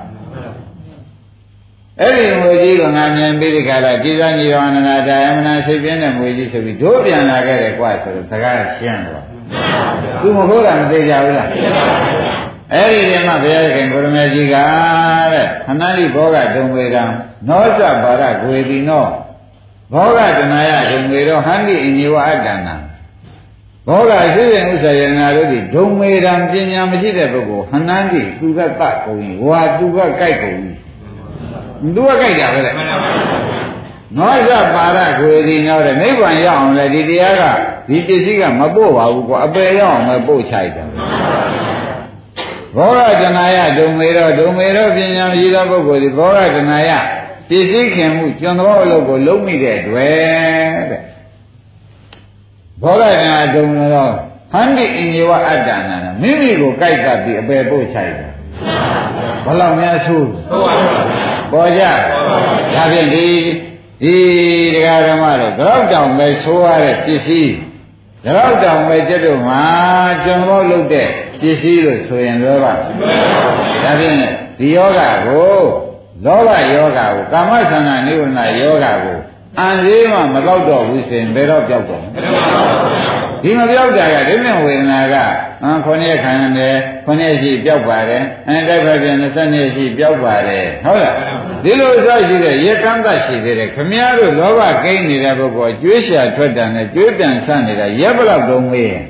အဲ့ဒီငွေကြီးကငါမြင်ပြီးဒီကလာကြည်စားညီတော်နာတာအမနာစိတ်ပြင်းတဲ့ငွေကြီးဆိုပြီးတို့ပြန်လာခဲ့တယ်ကွာဆိုတော့စကားရှင်းတော့သူမဟုတ်တာမသိကြဘူးလားအဲ့ဒီတည်းမှာဘုရားခင်ကိုရမေကြီးကတဲ့ခဏလေးဘောဂဒုံဝေကံနောစပါရဂွေတိနောဘောဂတနာယဒုံဝေရောဟန္တိအညေဝအတ္တနာဘောဂရှိတဲ့ဥစ္စာယနာတို့ဒီဒုံဝေကံပညာမရှိတဲ့ပုဂ္ဂိုလ်ဟန္တိသူကတတ်ကုန်ရင်ဝါသူကကြိုက်ကုန်ပြီသူကကြိုက်တာပဲလေနောစပါရဂွေတိနောတဲ့နိဗ္ဗာန်ရောက်အောင်လေဒီတရားကဒီပစ္စည်းကမပို့ပါဘူးကွာအပယ်ရောက်အောင်မပို့ချိုက်တယ်ဘောဂတနာယဒုံမေရောဒုံမေရောပညာမရှိသောပုဂ္ဂိုလ်ဒီဘောဂတနာယပစ္စည်းခင်မှုကျွမ်းသောအလုပ်ကိုလုံးမိတဲ့တွေ့တဲ့ဘောဂတနာဒုံမေရောဟန္တိအညေဝအတ္တနာမိမိကိုကြိုက်တတ်ပြီးအပယ်ပို့ချိုက်တယ်ဘယ်လောက်များဆိုးပေါ်ကြဒါဖြင့်ဒီဒီတရားဓမ္မတော့တော့တောင်ပဲဆိုးရတဲ့ပစ္စည်းတော့တောင်ပဲကျတော့မှာကျွန်တော်လုပ်တဲ့ပစ္စည်းလို့ဆိုရင်တော့ပါဒါဖြင့်ဒီယောဂကိုလောဘယောဂကိုကာမသန္တာနိဝရဏယောဂကိုအံသေးမှမတော့တော့ဘူးဆိုရင်ဘယ်တော့ပြောက်တော့ဒီမပြောက်တာကဒိဋ္ဌိဝေဒနာကဟမ်ခုနှစ်ရက်ခံရတယ်ခုနှစ်ရက်ရှိပြောက်ပါတယ်အဲတိုက်ဖက်ပြန်၂၂ရက်ရှိပြောက်ပါတယ်ဟုတ်လားဒီလိုဆိုရှိတဲ့ရက်ကန်းသရှိသေးတယ်ခမည်းတော်လောဘကိန်းနေတဲ့ပုဂ္ဂိုလ်ကျွေးရှာထွက်တာနဲ့ကျွေးပြန်ဆန့်နေတာရက်ဘလောက်တုံးမေးရင်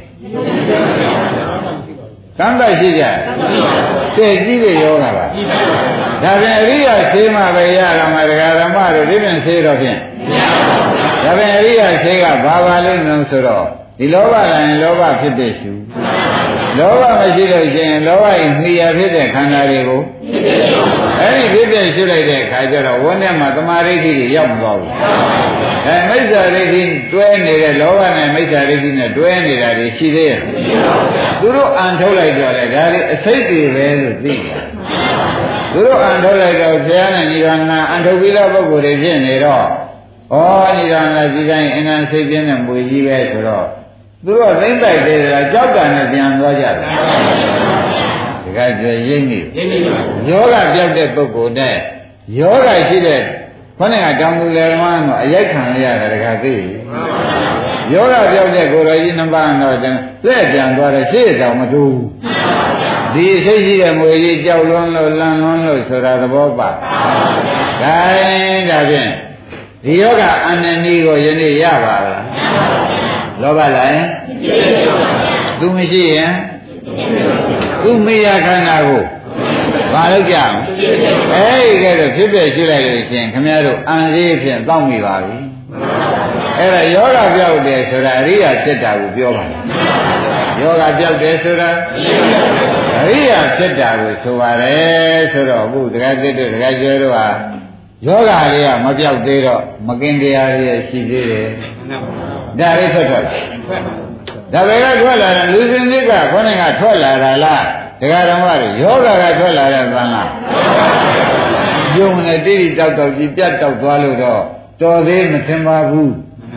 ကန်းသရှိကြသိကြီးတဲ့ယောဂပါဒါပြန်အရိယာဆေးမှပဲရတာမှာဒကာဓမ္မတို့ဒီပြန်ဆေးတော့ဖြင့်ဒါပြန်အရိယာဆေးကဘာပါလိမ့်မလို့ဆိုတော့ဒီလောဘလည်းလောဘဖြစ်တဲ့ရှုလောဘမရှိလို့ရှိရင်လောဘရဲ့နှီးရဖြစ်တဲ့ခန္ဓာတွေကိုအဲ့ဒီဖြစ်တဲ့ရှုလိုက်တဲ့အခါကျတော့ဝန်းထဲမှာသမာဓိဋ္ဌိတွေရောက်မသွားဘူးအဲမိစ္ဆာဒိဋ္ဌိတွဲနေတဲ့လောဘနဲ့မိစ္ဆာဒိဋ္ဌိနဲ့တွဲနေတာတွေရှိသေးရဲ့သူတို့အန်ထုတ်လိုက်တော့လေဒါတွေအစိတ်တွေပဲလို့သိတယ်သူတို့အန်ထုတ်လိုက်တော့ဘုရားနဲ့နိဗ္ဗာန်အန်ထုတ်ပြီးတဲ့ပုဂ္ဂိုလ်တွေဖြစ်နေတော့ဩနိဗ္ဗာန်ဒီတိုင်းအင်းအစိတ်ပြင်းတဲ့မွေကြီးပဲဆိုတော့သူတို့သိမ့်ပိုက်သေးတယ်ကြောက်တာနဲ့ပြန်သွားကြတယ်ဒီကကြရိမ့်နေယောဂပြောက်တဲ့ပုဂ္ဂိုလ်နဲ့ယောဂရှိတဲ့ခေါင်းကတောင်သူလေမန်းတော့အရိုက်ခံရရတယ်တခါသိယောဂပြောက်တဲ့ကိုယ်တော်ကြီးနှစ်ပါးတော့လက်ပြန်သွားတယ်ရှေ့ဆောင်မတူဒီစိတ်ရှိတဲ့မွေကြီးကြောက်လွန်းလို့လန့်လွန်းလို့ဆိုတာသဘောပါဒါရင်ဒါဖြင့်ဒီယောဂအန္တနည်းကိုယနေ့ရပါလားလောဘလိုက်သူမရှိရင်သူမေယခန္ဓာကိုဘာလို့ကြအောင်အဲ့ဒီကဲတော့ဖြစ်ဖြစ်ရှိလိုက်လို့ရှင်ခင်ဗျားတို့အံသေးဖြင့်တောင်းမိပါပြီအဲ့ဒါယောဂပြောက်တယ်ဆိုတာအရိယာဖြစ်တာကိုပြောပါယောဂပြောက်တယ်ဆိုတာအရိယာဖြစ်တာကိုဆိုပါတယ်ဆိုတော့အခုတခါတည်းတို့တခါကျွဲတို့ဟာယောဂလေးကမပြောက်သေးတော့မကင်တရားလေးရှိသေးတယ်ဒါလေးထွက်ထွက်ဒါပဲကထွက်လာတယ်လူစင်စစ်ကခေါင်းကထွက်လာတာလားဒကာဓမ္မတွေယောဂကထွက်လာတဲ့သံလားယုံနဲ့တိတိတောက်တောက်ကြီးပြတ်တောက်သွားလို့တော့တော်သေးမထင်ပါဘူး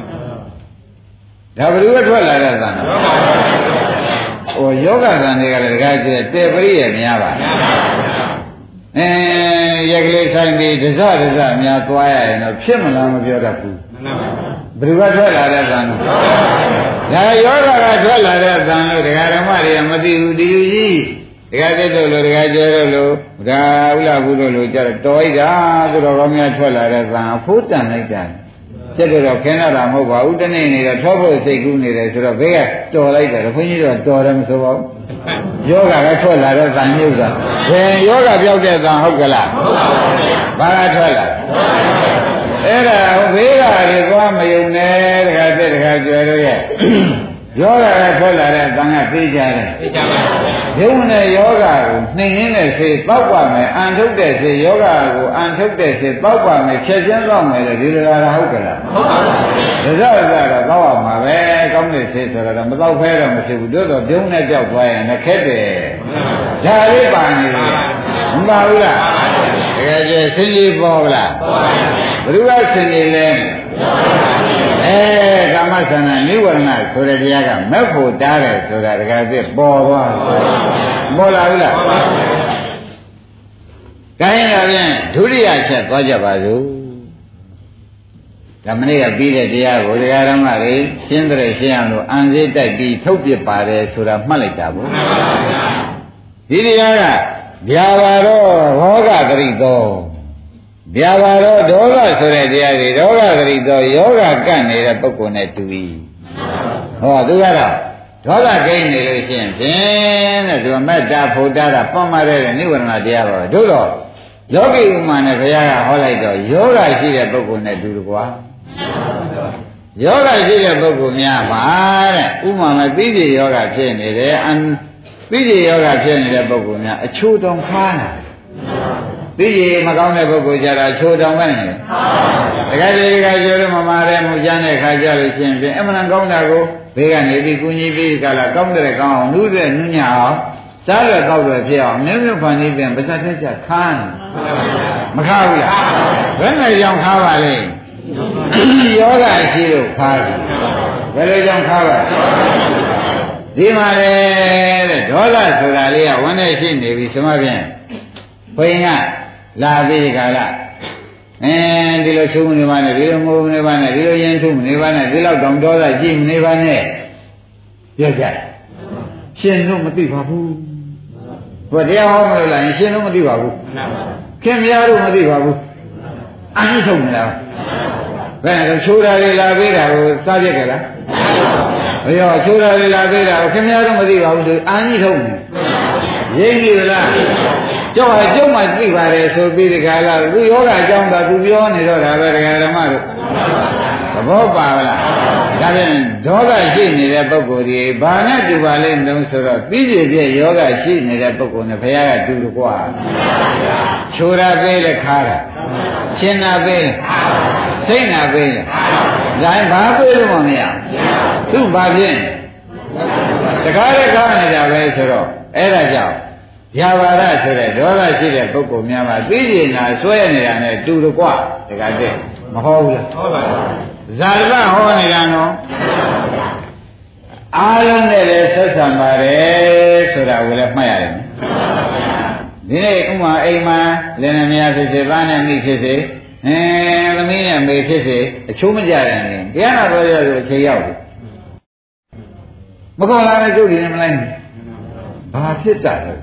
ဒါဘယ်လိုထွက်လာတဲ့သံလဲဟိုယောဂသံတွေကလည်းဒကာကျတဲ့ပရိယေများပါအဲရက်ကလေးဆိုင်ပြီးဒဇဒဇများသွားရရင်တော့ဖြစ်မလားမပြောတတ်ဘူးဘယ်သူကထွက်လာတဲ့သံလို့ဒါယောဂကထွက်လာတဲ့သံလို့ဒကာဓမ္မတွေကမသိဘူးဒီလူကြီးဒကာသစ်တို့လိုဒကာကျဲတို့လိုဒါဥလာဘူးတို့လိုကြတော့တော်လိုက်တာသူတော်ကောင်းများထွက်လာတဲ့သံအဖို့တန်လိုက်တာကျက်တော့ခင်းရတာမဟုတ်ပါဘူးတနေ့နေတော့ထောဖို့စိတ်ကူးနေတယ်ဆိုတော့ဘေးကတော်လိုက်တယ်ဘုန်းကြီးတို့တော်တယ်မဆိုပါဘူးယောဂကထွက်လာတဲ့သံမြုပ်တာဘယ်ယောဂပြောက်တဲ့သံဟုတ်ကလားဘာကထွက်လာအဲ့ဒါဘေးကတွေသွားမယုံနဲ့တခါတည်းတခါကျွယ်လို့ရဲ့ယောဂကထွက်လာတဲ့သံကသိကြတယ်သိကြပါဘူးယုံနဲ့ယောဂကိုနှိမ်ရင်းတဲ့စိတ်တောက်ပါမယ်အန်ထုတ်တဲ့စိတ်ယောဂကိုအန်ထုတ်တဲ့စိတ်တောက်ပါမယ်ဖြည့်ကျင်းတော့မယ်လေဒီလိုလားဟုတ်ကလားဟုတ်ပါဘူးဒါကြတော့တောက်ရမှာပဲကောင်းတဲ့စိတ်ဆိုတော့မတောက်ဖဲတော့မဖြစ်ဘူးတို့တော့ပြုံးနဲ့ကြောက်သွားရင်လည်းခက်တယ်ဒါလေးပါနေတယ်မပါဘူးလားတကယ်ကျဆင်းကြီးပေါ်လားပေါ်ပါဘူးဘယ်သူကဆင်းနေလဲအဲကာမသန္တာနိဝရဏဆိုတဲ့တရားကမက်ဖို့တားတယ်ဆိုတာတကယ်ပြပေါ်သွားပေါ်လာဘူးလားကိုင်းလာပြန်ဒုတိယချက်သွားကြပါစို့ဒါမနေ့ကပြီးတဲ့တရားကိုတရားဓမ္မတွေရှင်းတဲ့ရှင်းအောင်လို့အံသေးတိုက်ပြီးထုတ်ပြပါတယ်ဆိုတာမှတ်လိုက်တာပေါ့ဒီတရားကဗျာပါတော့ဘောဂဂရိတောဗျာပါတော့ဒေါသဆိုတဲ့တရားတွေဒေါဂဂရိတောယောဂကန့်နေတဲ့ပုဂ္ဂိုလ်နဲ့တူ၏ဟောသူကတော့ဒေါသကိန်းနေလို့ရှိရင်ဖြင့်တဲ့သူမေတ္တာဖို့တာတာပွန်မာတဲ့နိဗ္ဗာန်တရားပါတို့တော့ယောဂီဥမာနဲ့ဘုရားကဟောလိုက်တော့ယောဂရှိတဲ့ပုဂ္ဂိုလ်နဲ့တူတယ်ကွာယောဂရှိတဲ့ပုဂ္ဂိုလ်များပါတဲ့ဥမာမဲ့သိတိယောဂဖြစ်နေတယ်အန်သိတိယောဂဖြစ်နေတဲ့ပုဂ္ဂိုလ်များအချိုးတောင်ခါလာသိတိမကောင်းတဲ့ပုဂ္ဂိုလ်ကြတာအချိုးတောင်ပဲနေတကယ်တည်းကကျိုးလို့မမာတဲ့မူကျမ်းတဲ့ခါကြလို့ရှိရင်အမှန်ကောင်းတာကိုဘေးကနေပြီးကုညီပြီးကြလားကောင်းတဲ့ကောင်းအောင်နှူးတဲ့နှူးညအောင်စားရတော့ရဖြစ်အောင်မြဲမြဲဖန်ပြီးပြန်ပါဇက်တက်ကြခါနေမခါဘူးလားဘယ်နဲ့ကြောင့်ခါပါလဲယောဂရှိလို့ခါတယ်ဘယ်လိုကြောင့်ခါပါဒီမှာလေတဲ့ဒေါသဆိုတာလေးကဝန်းနေရှိနေပြီစမဖြင့်ဘုရင်ကလာပြီးကြလားအဲဒီလိုဆုံးနေပါနဲ့ဒီလိုငိုနေပါနဲ့ဒီလိုရင်ထုနေပါနဲ့ဒီလောက်တောင်ဒေါသကြည့်မနေပါနဲ့ပြောကြရှင်တို့မသိပါဘူးဘုရားဟောမလို့လားရှင်တို့မသိပါဘူးခင်ဗျားတို့မသိပါဘူးအမှုထုတ်နေလားဘယ်လိုချိုးတာလေးလာပေးတာကိုစားပြက်ကြလားဘယ်ရောချိုးတာလေးလာပေးတာကိုခင်ဗျားတို့မသိပါဘူးဆိုအာကြီးထုတ်နေရိပ်ပြီလားကျောက်ဟာကျုံမှသိပါတယ်ဆိုပြီးဒီကလာသူယောဂအကြောင်းကသူပြောနေတော့ဒါပဲဒကာဓမ္မတို့သဘောပါလားဒါဖြင့်ဒေါသရှိနေတဲ့ပုဂ္ဂိုလ်ဒီဘာနဲ့တူပါလိမ့်မလို့ဆိုတော့ပြီးပြည့်ပြည့်ယောဂရှိနေတဲ့ပုဂ္ဂိုလ်နဲ့ဘုရားကတူတယ်ကွာချိုးတာပေးလဲခါတာရှင်းတာပေးစိတ်နာပေးလဲဒါဘာပေးလို့မရသူ့ဘာဖြစ်တကားလည်းကားနေတာပဲဆိုတော့အဲ့ဒါကြောင့်ဗျာပါဒဆိုတဲ့ဒေါသရှိတဲ့ပုဂ္ဂိုလ်များမှာသိကျင်တာဆွဲနေတာနဲ့တူတယ်ကွာတကားတဲ့မဟောဘူးလားဟောပါဘူးဇာတပဟောနေတာနော်အားလုံးနဲ့လည်းဆက်ဆံပါတယ်ဆိုတာကိုလည်းမှတ်ရတယ်ဒီနေ့ဥမာအိမ်မှာလင်မယားဖြစ်စေသားနဲ့မိဖြစ်စေအဲသမီးနဲ့မေဖြစ်စေအချိုးမကြတယ်နေတရားနာတော်ရဆိုအချိန်ရောက်ပြီမကောလာတဲ့ကျုပ်ဒီနဲ့မလိုက်ဘူးဘာဖြစ်တာလဲ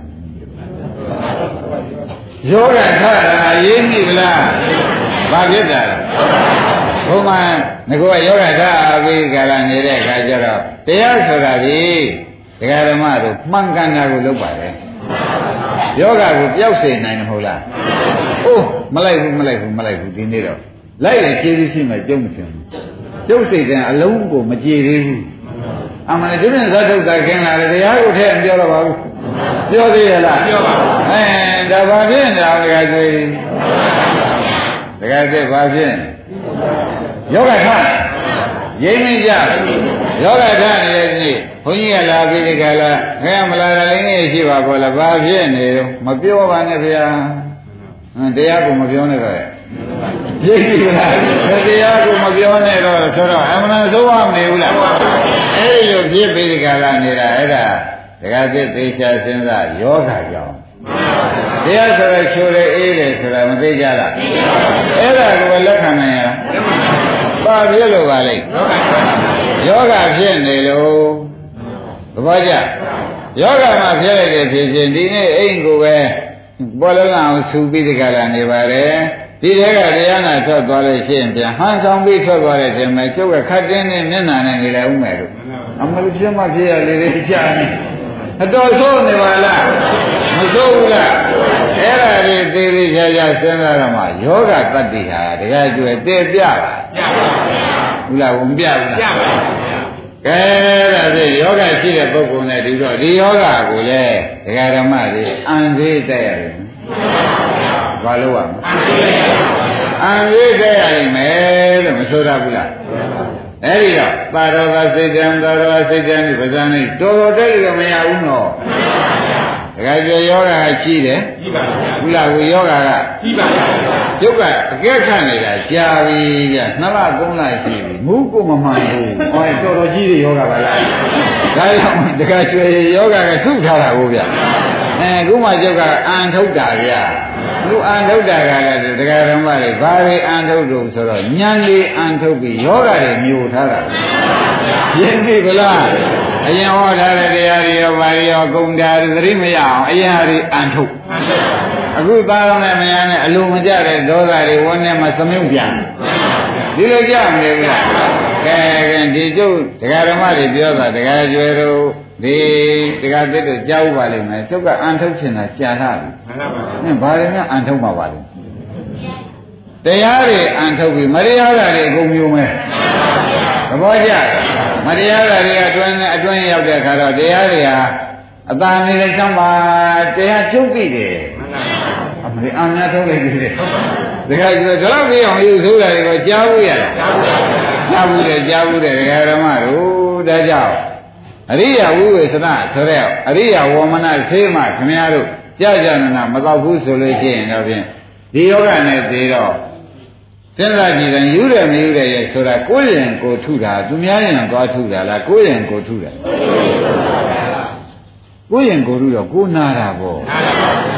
ယောဂခါတာရေးမိဗလားဘာဖြစ်တာလဲဘုမှန်ငါကယောဂခါပြီးကြလာနေတဲ့အခါကျတော့တရားဆိုတာဒီဒကာဓမ္မတို့မှန်ကန်တာကိုလုပ်ပါလေယောဂကိုပျောက်စေနိုင်တယ်မဟုတ်လားအိုးမလိုက်ဘူးမလိုက်ဘူးမလိုက်ဘူးဒီနေ့တော့လိုက်ရင်ကျေးဇူးရှိမှကျုံမရှင်ဘူးကျုပ်စိတ်ကအလုံးကိုမကြည်သေးဘူးအမှန်တူတဲ့ဇတ်ထုတ်တာခင်လာတယ်တရားကိုထဲမပြောတော့ပါဘူးပြောသေးရလားပြောပါဘူးအဲဒါဘာဖြစ်နေတာဒကာကျွေးဒကာတဲ့ဘာဖြစ်ယောဂထရိမ့်မိကြယောဂထနေတဲ့နေ့ဘုန်းကြီးကလာပြီးဒီကလာခဲမလာတာလည်းငယ်ရှိပါဘောလားဘာဖြစ်နေတော့မပြောပါနဲ့ဗျာတရားကိုမပြောနဲ့တော့ပြည့်ပြီလားတရားကိုမပြောနဲ့တော့ဆိုတော့အမှန်ဆိုးမနေဘူးလားအဲ့ဒီလိုပြည့်ပြီးဒီကလာနေတာအဲ့ဒါဒကာသစ်သေချာစဉ်းစားယောဂကြောင့်တရားဆိုရချိုးလေအေးလေဆိုတာမသိကြလားအဲ့ဒါကိုလက်ခံနိုင်ရလားဘာဖြစ်လို့ပါလဲယောဂဖြစ်နေလို့သဘောကျယောဂမှာဖြစ်လိုက်တဲ့ဖြစ်ချင်းဒီနေ့အိမ်ကိုပဲပေါ်လုံးအောင်ဆူပြီးဒီကလာနေပါတယ်ဒီထဲကတရားနာထွက်သွားလို့ရှိရင်ပြန်ဟန်ဆောင်ပြီးထွက်သွားတဲ့တင်မဲ့ကျုပ်ကခတ်တင်းနဲ့မျက်နှာနဲ့နေလိုက်ဦးမယ်လို့အမလို့ဖြစ်မှဖြစ်ရလေလေကြာနေအတော်ဆိုးနေပါလားမဆိုးဘူးလားအဲ့ဒါလေးသေးသေးချာချာစဉ်းစားရမှာယောဂတတ္တိဟာတကယ်ကျွယ်တည်ပြပါပြပါဘူးလားဝင်ပြဘူးလားပြပါကဲဒါဖြင့်ယောဂရှိတဲ့ပုဂ္ဂိုလ်နဲ့ဒီတော့ဒီယောဂကိုလေဒကာဓမ္မတွေအံသေးတက်ရတယ်ဘာလို့ရမလဲအံသေးတက်ရလိမ့်မယ်လို့မဆိုရဘူးလားအဲ့ဒီတော့ပါတော်ကစိတ်တံသာတော်စိတ်တံဒီပဇာနေတော်တော်တက်လို့မရဘူးနော်ဒကာကျော်ယောဂကရှိတယ်ရှိပါဘူးလားဘူးယောဂကရှိပါဘူးကျုပ်ကအကဲခတ်နေတာကြာပြီဗျနှစ်လသုံးလရှိပြီမူးကိုမမှန်ဘူးဟောတော်တော်ကြီးတဲ့ယောဂပါလားဒါကြောင့်ဒကာကျော်ယောဂကသုထားတာကိုဗျအဲခုမှကျုပ်ကအန်ထုတ်တာဗျလူအန်ထုတ်တာကလည်းဒကာဓမ္မတွေဘာတွေအန်ထုတ်လို့ဆိုတော့ဉာဏ်လေးအန်ထုတ်ပြီးယောဂတွေမျိုးထားတာရင်းပြီဗလားအရင်ဟောထားတဲ့တရားတွေရောဘာတွေရောဂုံတာသတိမရအောင်အရင်ဟာတွေအန်ထုတ်အခုသားတော်နဲ့မယားနဲ့အလိုမကျတဲ့ဒေါသတွေဝန်းထဲမှာသမြုပ်ပြန်ဒီလိုကြမနေဘူးလားကဲကဲဒီကျုပ်ဒကာဓမ္မတွေပြောတာဒကာကျွယ်တို့ဒီဒကာသစ်တို့ကြားဥပါလိမ့်မယ်ကျုပ်ကအန်ထုတ်ချင်တာကြာလာပြီမှန်ပါပါဘာတွေနဲ့အန်ထုတ်မှာပါလဲတရားတွေအန်ထုတ်ပြီးမတရားတာတွေအကုန်မျိုးမဲသဘောကျမတရားတာတွေအတွင်းနဲ့အတွင်းရောက်တဲ့အခါတော့တရားတွေဟာအသာနေတဲ့ချမ်းပါတရားချုပ်ပြီတယ်အမေအများထုတ်လိုက်ပြီတယ်ဒါကြတော့ဒီလောက်ပြီးအောင်ယူဆိုးတာတွေကိုကြားဘူးရတယ်ကြားဘူးတယ်ကြားဘူးတယ်ဒကာဓမ္မတို့ဒါကြောင့်အရိယဝိဝေသနာဆိုတဲ့အရိယဝေမနသေမခင်ဗျားတို့ကြာကြာနာနာမတော့ဘူးဆိုလို့ရှိရင်တော့ဖြင့်ဒီယောဂနဲ့သေးတော့စဉ်းစားကြည့်ရင်ယူတယ်မယူတယ်ရဲ့ဆိုတာကိုယ်ရင်ကိုထုတာသူများရင်သွားထုတာလားကိုယ်ရင်ကိုထုတာကိုယ်ရင်ကိုထုတော့ကိုနာတာပေါ့ဒ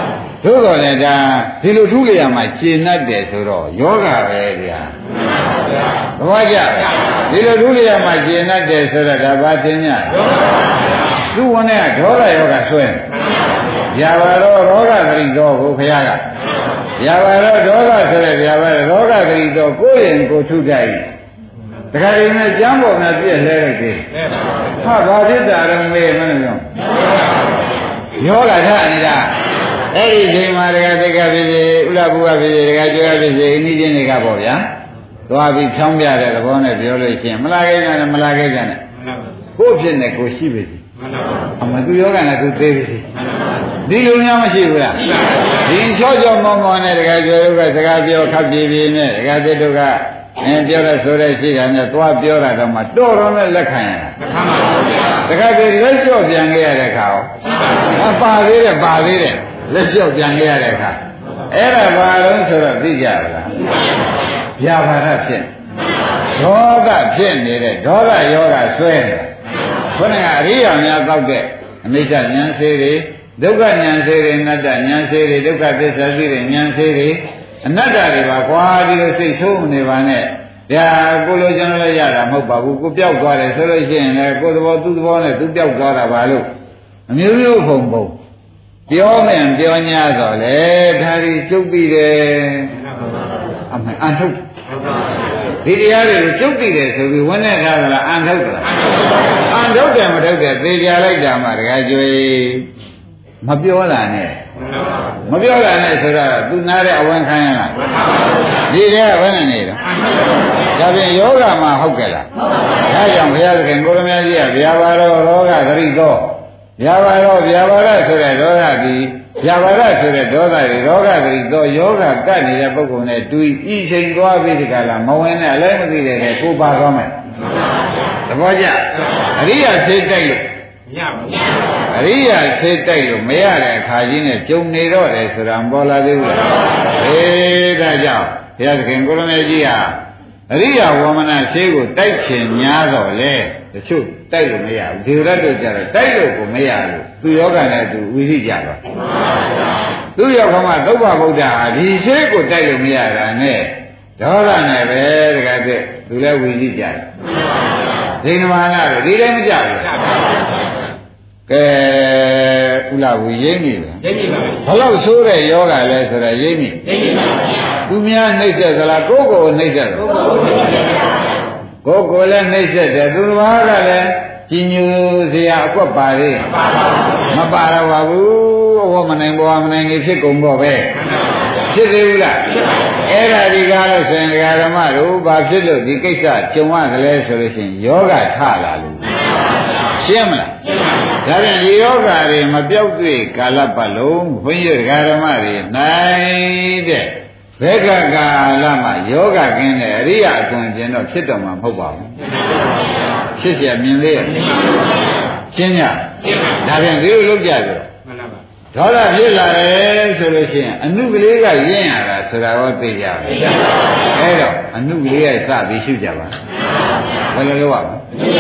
သို့တော်လည်းဒါဒီလိုထုလိုက်ရမှရှင်းတတ်တယ်ဆိုတော့ယောဂပဲဗျာသဘောကျဒီလိုထုလိုက်ရမှရှင်းတတ်တယ်ဆိုတော့ဒါဘာသိ냐သူ့ဝင်တဲ့ဒေါသယောဂဆွဲဗျာပါတော့ရောဂဂရိတော်ကိုခရကဗျာပါတော့ဒေါသဆိုတဲ့ဗျာပါရောဂဂရိတော်ကိုယ်ရင်ကိုထုတတ်၏တခါတည်းနဲ့ကျမ်းပေါ်မှာပြည့်လဲလိုက်သေးဟာဘာဖြစ်တာတော့မေးမလို့ပြောယောဂထနေတာအဲ့ဒီချိန်မှာတကယ်တကယ်ဖြစ်စေဥလဘုရားဖြစ်စေတကယ်ကျွဲဖြစ်စေအနည်းချင်းတွေကပေါ့ဗျာသွားပြီးဖြောင်းပြတဲ့သဘောနဲ့ပြောလို့ရှိရင်မလာခဲ့ကြနဲ့မလာခဲ့ကြနဲ့ကိုယ့်ဖြစ်နေကိုရှိပြီအမသူယောဂနဲ့သူသေးပြီဒီလိုများမရှိဘူးလားဒီချောချောမောမောနဲ့တကယ်ကျွဲတို့ကစကားပြောခပ်ပြေးပြေးနဲ့တကယ်သစ်တို့ကအင်းပြောတဲ့ဆိုတဲ့ရှိတာနဲ့သွားပြောတာတော့မှတော်တော်နဲ့လက်ခံရတာတခါတည်းလက်လျှော့ပြန်ခဲ့ရတဲ့ခါရောပါသေးတယ်ပါသေးတယ်လက်လျှော့ပြန်ခဲ့ရတဲ့ခါအဲ့ဒါဘာလို့ဆိုတော့သိကြပါလားဗျာပါဒဖြစ်ဒေါသဖြစ်နေတဲ့ဒေါသယောဂဆွဲနေတာခொနကအရိယာများသောက်တဲ့အနိစ္စဉာဏ်စေတွေဒုက္ခဉာဏ်စေတွေအနတ္တဉာဏ်စေတွေဒုက္ခသစ္စာသိတဲ့ဉာဏ်စေတွေအနတ္တတွေပါကွာဒီလိုစိတ်ဆိုးနေပါနဲ့ဒါကိုလိုကျွန်တော်လည်းရတာမဟုတ်ပါဘူးကိုပြောက်သွားတယ်ဆိုလို့ရှိရင်လည်းကိုယ်သဘောသူ့သဘောနဲ့သူပြောက်သွားတာပါလို့အမျိုးမျိုးဖုံဖုံပြောမယ်ပြော냐တော့လေဒါဒီကျုပ်ပြီးတယ်အမှန်အထုတ်ဒီတရားတွေကိုကျုပ်ပြီးတယ်ဆိုပြီးဝန်းနဲ့ထားတာလားအန်ထုတ်တာအန်ထုတ်တယ်မထုတ်တယ်သေချာလိုက်တာမှတခါကျွေးမပြောလာနဲ့မပြောလာနဲ့ဆိုတော့သူနားတဲ့အဝန်ခံရလားဒီတည်းကဘယ်နဲ့နေတော့ဒါဖြင့်ယောဂမှာဟုတ်ကြလားဒါကြောင့်ဘုရားသခင်ကိုရမကြီးကဗျာပါတော့ရောဂဂရိသောဗျာပါတော့ဗျာပါရဆိုတဲ့ဒေါသဒီဗျာပါရဆိုတဲ့ဒေါသတွေရောဂဂရိသောယောဂကတ်နေတဲ့ပုဂ္ဂိုလ်နဲ့တူဤချိန်သွားပြီးဒီကလာမဝင်နဲ့အလဲမသိတဲ့တဲ့ကိုပါသွားမယ်သဘောကျအရိယာစိတ်တိုက်လို့မရဘူးအရိယာစိတ်တိုက်လို့မရတဲ့အခါကြီးနဲ့ကြုံနေတော့တယ်ဆိုတာမပေါ်လာသေးဘူးလားအေးဒါကြောင့်ဘုရားသခင်ကိုရမေကြီးဟာအရိယာဝမနာရှိကိုတိုက်ချင်များတော့လေတချို့တိုက်လို့မရဘူးဒေဝရတ်တို့ကြတော့တိုက်လို့ကိုမရဘူးသူယောဂနဲ့သူဝိသိကြတော့သူယောဂမှာသုဘဗုဒ္ဓဟာဒီရှိကိုတိုက်လို့မရတာနဲ့ဒေါသနဲ့ပဲတကယ်တည်းသူလည်းဝိသိကြတယ်ဒိဋ္ဌမာနတို့ဒီလည်းမကြဘူးကဲဥလာဝီရိမ့်နေပဲရိမ့်နေပါဘူးဘလောက်ဆိုးတဲ့ယောဂလဲဆိုတော့ရိမ့်နေရိမ့်နေပါဘူးသူများနှိမ့်ဆက်သလားကိုယ်ကိုယ်နှိမ့်ဆက်တယ်ကိုယ်ကိုယ်နှိမ့်ဆက်ကိုယ်ကိုယ်လည်းနှိမ့်ဆက်တယ်သူတစ်ပါးကလည်းကြီးညိုစရာအကွက်ပါသေးမပါတော့ပါဘူးအဝမနိုင်ဘောမနိုင်ကြီးဖြစ်ကုန်တော့ပဲဖြစ်သေးဘူးလားအဲ့ဒါဒီကားလို့ဆိုရင်ဒကာဓမ္မတို့ဘာဖြစ်လို့ဒီကိစ္စကြုံရတယ်ဆိုလို့ရှိရင်ယောဂထလာလို့ရှင်းမလားဒါပြန်ဒီယောဂတွေမပြောက်တွေ့ကာလပတ်လုံးဘုန်းကြီးဒကာဓမ္မတွေနိုင်တဲ့ဘယ်ကကာလမှာယောဂကင်းတဲ့အရိယာအသွင်ကျင်တော့ဖြစ်တော့မှာမဟုတ်ပါဘူးဖြစ်เสียမြင်လေးရရှင်းညဒါပြန်ဒီလိုလုပ်ကြတယ်ဒေါသဖြစ်လာတယ်ဆိုလို့ရှိရင်အနုကလေးကရင့်ရတာဆိုတာတော့သိကြပါဘူးအဲတော့အနုကလေးကစပြီးရှုကြပါဘယ်လိုလုပ်ရမလဲ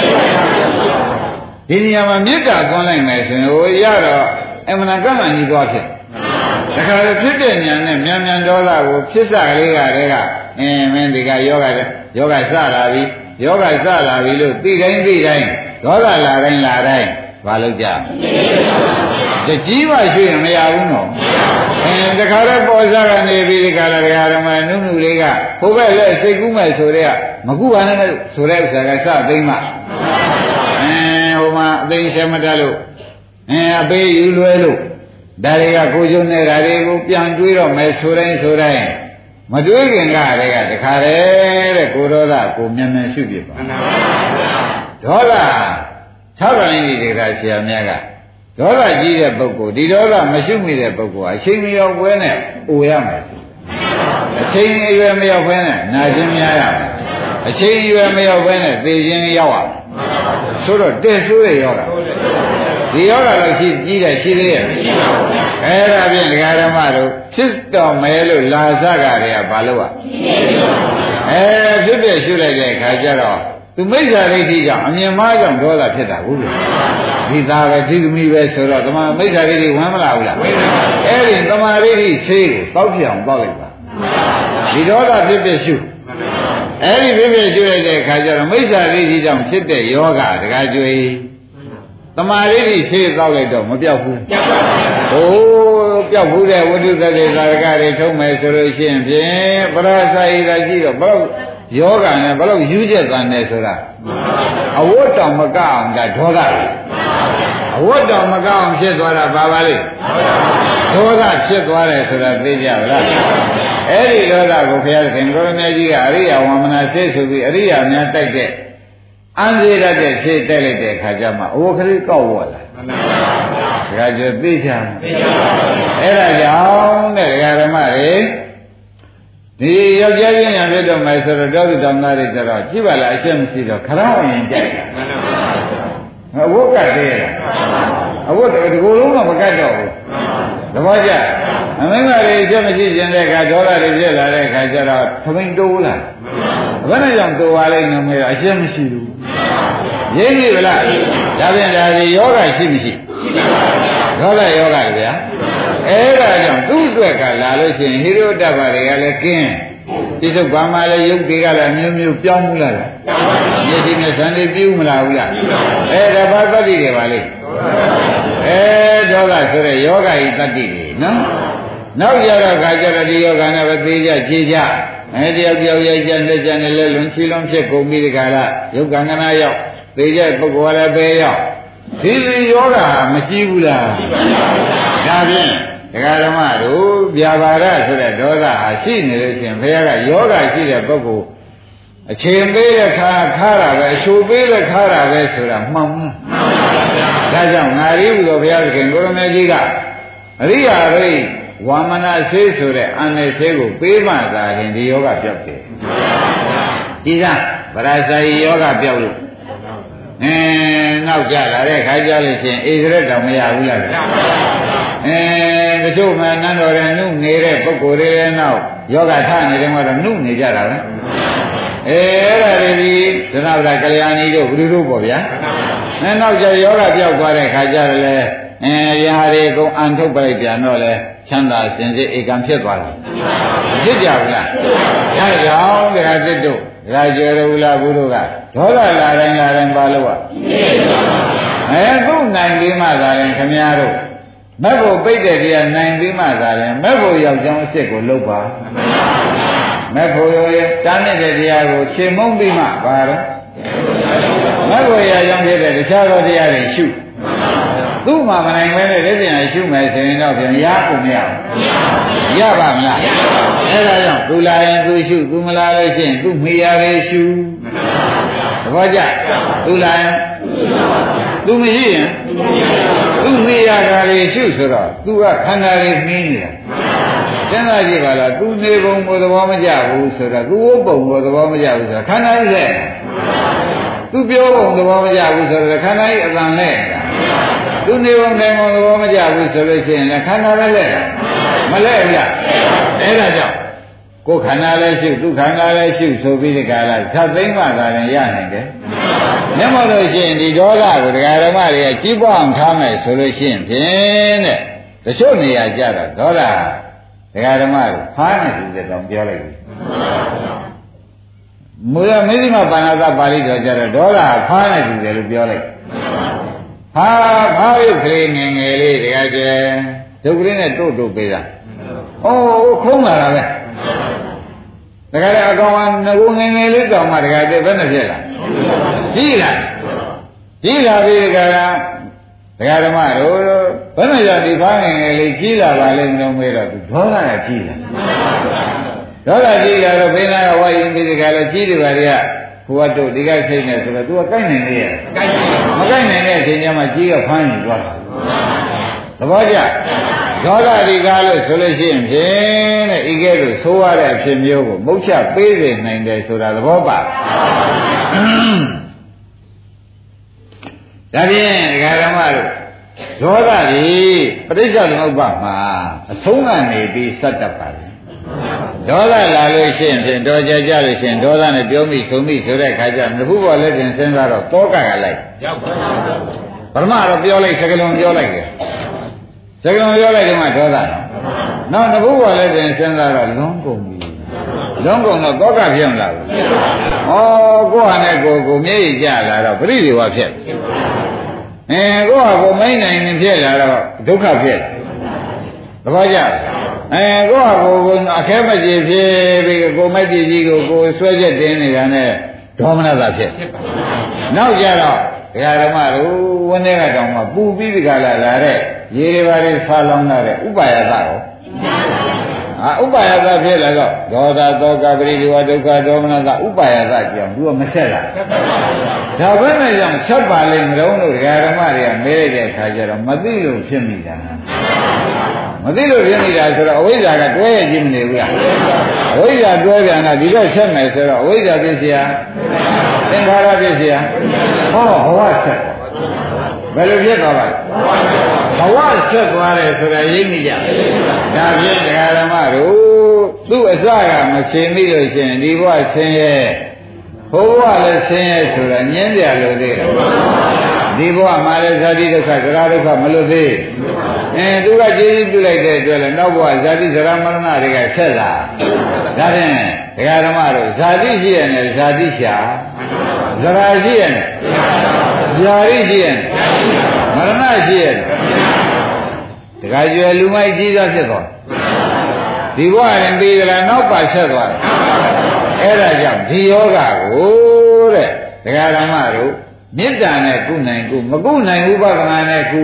ဒီနေရာမှာမေတ္တာသွန်းလိုက်မယ်ဆိုရင်ဟိုရတော့အမှန်ကမှန်ကြီးသွားဖြစ်ဒါကြတဲ့ဖြစ်တဲ့ဉာဏ်နဲ့မြန်မြန်ဒေါသကိုဖြစ်စကလေးကတည်းကအင်းမင်းဒီကယောဂတဲ့ယောဂစလာပြီယောဂစလာပြီလို့သိတိုင်းသိတိုင်းဒေါသလာတိုင်းလာတိုင်းဘာလုပ်ကြတကြီးပါရှိရင်မရဘူးနော်အင်းတခါတော့ပေါ်စားကနေပြီးဒီကလာဒကာဓမ္မနုနုလေးကဟိုဘက်လက်စိတ်ကူးမဲ့ဆိုတဲ့ကမကူပါနဲ့ဆိုတဲ့ဥစ္စာကစသိမ့်မှအင်းဟိုမှာအသိရှမတတ်လို့အင်းအပေးယူလွဲလို့ဒါတွေကကိုကျုံနေတာတွေကိုပြန်တွေးတော့မယ်ဆိုတိုင်းဆိုတိုင်းမတွေးခင်ကတည်းကတခါတည်းတဲ့ကိုဒေါသကိုမြန်မြန်ရှုပြပါဒေါသ၆ခါလေးဒီကဆရာများကဒေါသကြီးတဲ့ပုဂ္ဂိုလ်ဒီဒေါသမရှုမိတဲ့ပုဂ္ဂိုလ်ဟာအချိန်မရောက်ဘဲနဲ့အိုရမယ်အချိန်အရွယ်မရောက်ဘဲနဲ့နာခြင်းများရမယ်အချိန်အရွယ်မရောက်ဘဲနဲ့သိခြင်းရောက်ရမယ်ဆိုတော့တက်ဆိုးတဲ့ယောဂဒီယောဂတော့ရှိကြီးတယ်ရှိသေးရဲ့အဲ့ဒါဖြင့်ဒကာဓမ္မတို့ဖြစ်တော်မယ်လို့လာစကားတွေကဘာလို့อ่ะအဲဖြစ်ဖြစ်ရှုလိုက်တဲ့အခါကျတော့သူမိစ္ဆာဒိဋ္ဌိကြောင့်အမြင်မှားကြောင့်ဒေါသဖြစ်တာဟုတ်လားဒီသားပဲဒီသမီးပဲဆိုတော့တမန်မိစ္ဆာဒိဋ္ဌိဝင်မလာဘူးလားအဲ့ဒီတမာဒိဋ္ဌိဆေးကိုတောက်ပြအောင်တောက်လိုက်ပါဒီဒေါသဖြစ်ဖြစ်ရှုအဲ့ဒီဖြစ်ဖြစ်ရှုရတဲ့အခါကျတော့မိစ္ဆာဒိဋ္ဌိကြောင့်ဖြစ်တဲ့ယောဂတကားကျွေးတမာဒိဋ္ဌိဆေးတောက်လိုက်တော့မပြောက်ဘူးပြောက်ပါဘူးဟိုပြောက်ဘူးတဲ့ဝိတုသတိသာရကတွေထုံးမယ်ဆိုလို့ရှိရင်ဖြင့်ပရစာယိတာကြည့်တော့ဘလို့ယောဂနဲ့ဘလို့ယူချက်တန်တယ်ဆိုတာအဝတ်တောင်မကအောင်ဒါဒေါသအဝတ်တောင်မကအောင်ဖြစ်သွားတာပါပါလေဒေါသဖြစ်သွားတယ်ဆိုတာသိကြပါလားအဲ့ဒီဒေါသကိုဘုရားသခင်ကိုရမေကြီးကအရိယာဝါမနာဆေးဆိုပြီးအရိယာများတိုက်တဲ့အန်းစေရတဲ့ဆေးတိုက်လိုက်တဲ့အခါကျမှအဝတ်ကလေးကောက်ဝတ်လာမှန်ပါဗျာဒါကြသိချာသိချာအဲ့ဒါကြောင့်တဲ့ဒကာဓမ္မတွေဒီယောက်ျားချင်းညာဖြစ်တော့မယ်ဆိုတော့တောသူတောင်သားတွေကြတော့ကြည့်ပါလားအရှက်မရှိတော့ခရောင်းရင်ကြိုက်တာမှန်ပါအဝတ်ကတည်းကအဝတ်ဒီကိုယ်လုံးကမကတ်တော့ဘူးသဘောကျအမင်းကလေးအရှက်မရှိခြင်းတဲ့အခါဒေါသတွေဖြစ်လာတဲ့အခါကျတော့ထမိန်တိုးလာဘယ်နဲ့ကြောင့်တိုးသွားလိုက်နေမလဲအရှက်မရှိဘူးရင်းပြီဗလားဒါဖြင့်ဒါဒီယောဂရှိမရှိဒေါသယောဂဗျာအဲ့ဒါကြောင့်သူ့အတွက်ကလာလို့ရှိရင်ဟိရိယတ္တဘာတွေကလည်းကင်းဒီစုဘာမှလည်းယုတ်တွေကလည်းမျိုးမျိုးပြောင်းမှုလားမျက်စိနဲ့ဇန်တွေပြူးမလားဘူးလားအဲ့ဒါဘာသတ္တိတွေပါလေအဲဒေါသဆိုတဲ့ယောဂဤတတ္တိတွေနော်နောက်ကြတော့ခါကြတော့ဒီယောဂနဲ့ပဲသေးကြခြေကြအဲတယောက်တယောက်ရိုက်ကြလက်ကြနဲ့လဲလွန်ချီလွန်ဖြစ်ကုန်ပြီးဒီကလာယုတ်ကံကနာရောက်သေးကြပုဂ္ဂိုလ်လည်းပဲရောက်ဒီဒီယောဂမကြည့်ဘူးလားဒါဖြင့်ဒကာဓမ္မတို့ဗျာပါဒဆိုတဲ့ဒေါသဟာရှိနေလို့ရှိရင်ဘုရားကယောဂရှိတဲ့ပုဂ္ဂိုလ်အချိန်ပေးတဲ့ခါခါတာပဲအချိုပေးတဲ့ခါတာပဲဆိုတာမှန်မှန်ပါဗျာဒါကြောင့်ငါရီးဟူသောဘုရားသခင်ကိုရမေကြီးကအရိယာရိဝါမနာဆေးဆိုတဲ့အန္တဆေးကိုပေးမှသာရင်ဒီယောဂပြောက်တယ်ဒီကဗရာဇာယီယောဂပြောက်လို့အဲနောက်ကြလာတဲ့ခါကြလို့ရှိရင်ဣသရက်တောင်မရဘူးလားအဲတချို့မှနန်းတော်ရဲ့နှုတ်နေတဲ့ပုဂ္ဂိုလ်တွေရဲ့နောက်ယောဂထနေတယ်မှာတော့နှုတ်နေကြတာပဲအဲအဲ့ဒါတွေဒီသနဗလာကလျာဏီတို့ဘုရုတို့ပေါ့ဗျာအဲနောက်ကျယောဂပြောက်သွားတဲ့ခါကြတယ်လေအဲရာတွေကုန်အန်ထုတ်ပလိုက်ပြန်တော့လေချမ်းသာစင်စစ်ဧကံဖြစ်သွားတာဖြစ်ကြဘူးလားဒါကြောင့်ဒကာစစ်တို့ဒကာကျေရဝလာဘုတို့ကဒေါသလာတိုင်းလာတိုင်းပါလို့อ่ะအဲခုနိုင်ပြီးမှသာရင်ခမည်းတော်မက်ဖို့ပိတ်တဲ့တရားနိုင်ပြီးမှသာရင်မက်ဖို့ရောက်ကြောင်းအစ်စ်ကိုလုပ်ပါမက်ဖို့ရောတားနေတဲ့တရားကိုရှင်းမုံပြီးမှပါတော့မက်ဖို့ရကြောင်းဖြစ်တဲ့တခြားသောတရားတွေရှုသူ့မှာမနိုင်မဲနဲ့လက်ပြန်ရှုမယ်ဆိုရင်တော့ပြန်ရဖို့မရဘူးရပါမလားအဲဒါကြောင့်သူလာရင်သူရှုသူမလာလို့ရှိရင်သူမိရတွေရှုသဘောကျသူလာရင်သူမရှိရင်သူမိရတာတွေရှုဆိုတော့သူကခန္ဓာတွေနှင်းနေတာစဉ်းစားကြည့်ပါလားသူနေပုံကိုသဘောမကျဘူးဆိုတော့သူဝတ်ပုံကိုသဘောမကျဘူးဆိုတော့ခန္ဓာကြီးလက်သူပြောပုံသဘောမကျဘူးဆိုတော့ခန္ဓာကြီးအတန်လက်သူနေပုံနိုင်ပုံသဘောမကျဘူးဆိုလို့ရှိရင်လည်းခန္ဓာလည်းလက်မလဲဘူးလားအဲဒါကြောင့်ကိုယ်ခန္ဓာလည်းရှုသူခန္ဓာလည်းရှုဆိုပြီးဒီကလာသတ်သိမ့်မှသာလည်းရနိုင်တယ်မျက်မှောက်လို့ရှိရင်ဒီဒေါသကိုဒကာဓမ္မတွေကကြီးပွားအောင်ထားမယ်ဆိုလို့ရှိရင်ဖြင့်တဲ့တချို့နေရာကြတော့ဒေါသဒကာဓမ္မတွေဖားနေတယ်တောင်ပြောလိုက်ပြီမူရမေဇိမပါဏာသပါဠိတော်ကြတော့ဒေါသဖားနေတယ်လို့ပြောလိုက်ဟာဖားရုပ်ကလေးငယ်ငယ်လေးတကယ်ကျဒုက္ခလေးနဲ့တို့တို့ပေးတာဩခုံးလာတာပဲတကယ်အကောင်ကငကိုငယ်ငယ်လေးတောင်မှတကယ်တည်းဘယ်နဲ့ဖြစ်လာကြီးလာကြီးလာပြီတကယ်ဒကာဓမ္မတို့ဘယ်နဲ့ကြောင့်ဒီဖားငယ်ငယ်လေးကြီးလာပါလိမ့်မလို့မေးတော့သူဒေါသကကြီးလာဒေါသကြီးလာတော့ဘိနာကဝါရင်ဒီတကယ်လည်းကြီးတယ်ပါတွေကဘုရားတို့ဒီကစိတ်နဲ့ဆိုတော့ तू ကကိုက်နိုင်နေရဲ့မကိုက်နိုင်တဲ့အချိန်ကျမှကြီးကဖမ်းယူသွားတာသဘောကျဒေါသဒီကားလို့ဆိုလို့ရှိရင်ဖြင့်တဲ့ဤကဲ့သို့ဆိုးရတဲ့အဖြစ်မျိုးကိုမုတ်ချပေးစေနိုင်တယ်ဆိုတာသဘောပါဒါဖြင့်ဒကာဓမ္မတို့ဒေါသကြီးပဋိစ္စသမုပ္ပါမှာအဆုံးကနေပြီးစက်တတ်ပါလေဒေါသလာလို့ရှိရင်ဖြင့်တော်ကြကြလို့ရှိရင်ဒေါသနဲ့ပြောမိဆုံးမိဆိုတဲ့ခါကျနဖူးပေါ်လက်တင်စဉ်းစားတော့တောကကလိုက်ရောက်ပါဘူးပရမတော့ပြောလိုက်စကလုံးပြောလိုက်တယ်စကလုံးပြောလိုက်တော့မှဒေါသနော်နဖူးပေါ်လက်တင်စဉ်းစားတော့လွန်ကုန်ပြီလွန်ကုန်တော့တောကဖြစ်မလားဘူးဩကိုဟာနဲ့ကိုကိုမျက်ရည်ကျလာတော့ပရိဒီဝဖြစ်အဲကိုဟာကိုမိတ်နိုင်နေဖြစ်လာတော့ဒုက္ခဖြစ်သဘောကျအဲကိုဟာကိုအခဲမကြည်ဖြစ်ပြီးကိုမိုက်ကြည်ကြီးကိုကိုဆွဲချက်တင်းနေတာနဲ့ဒေါမနတာဖြစ်နောက်ကြတော့ဒကာဓမ္မတို့ဝန်းထဲကတောင်မှပူပြီးဒီကလာလာတဲ့ရေတွေပါလေးဆာလောင်းလာတဲ့ဥပါယသရောဟာဥပါယသဖြစ်လာတော့ဒေါသသောကပရိဒီဝဒုက္ခဒေါမနတာဥပါယသကြောင့်သူကမဆက်လာဒါပဲနဲ့ကြောင့်ဆက်ပါလိမ့်မလို့ဒကာဓမ္မတွေကမဲလိုက်တဲ့အခါကျတော့မသိလို့ဖြစ်မိတာမသိလို့ဖြစ်နေတာဆိုတော့အဝိဇ္ဇာကတွဲရခြင်းမနေဘူးလားအဝိဇ္ဇာတွဲပြန်တာဒီတော့ဆက်မယ်ဆိုတော့အဝိဇ္ဇာဖြစ်เสียသင်္ခါရဖြစ်เสียဟောဘဝဆက်ဘယ်လိုဖြစ်သွားပါလဲဘဝဆက်သွားတယ်ဆိုတာရိပ်မိကြဒါဖြင့်ဒကာဓမ္မတို့သူ့အစကမရှင်းမိလို့ရှိရင်ဒီဘဝဆင်းရဲဘဝလည်းဆင်းရဲဆိုတာညင်းကြလို့သေးတယ်ဒီဘဝမှာလည်းဇာတိဒုက္ခသရဒုက္ခမလွတ်သေးအဲသူကကျေးဇူးပြုလိုက်တဲ့အတွက်လည်းနောက်ဘဝဇာတိဇရာမရဏတွေကဆက်လာဒါဖြင့်ဒကာဓမ္မတို့ဇာတိရှိရနဲ့ဇာတိရှာဇရာရှိရနဲ့ဇာတိရှိရနဲ့မရဏရှိရနဲ့ဒကာကျွယ်လူမိုက်ကြီးသားဖြစ်သွားဒီဘဝရင်ပြီးကြလားနောက်ပါဆက်သွားတယ်အဲ့ဒါကြောင့်ဒီယောဂကိုတဲ့ဒကာဓမ္မတို့မေတ္တာနဲ့ကုနိုင်ကုမကုနိုင်ဥပဒနာနဲ့ကု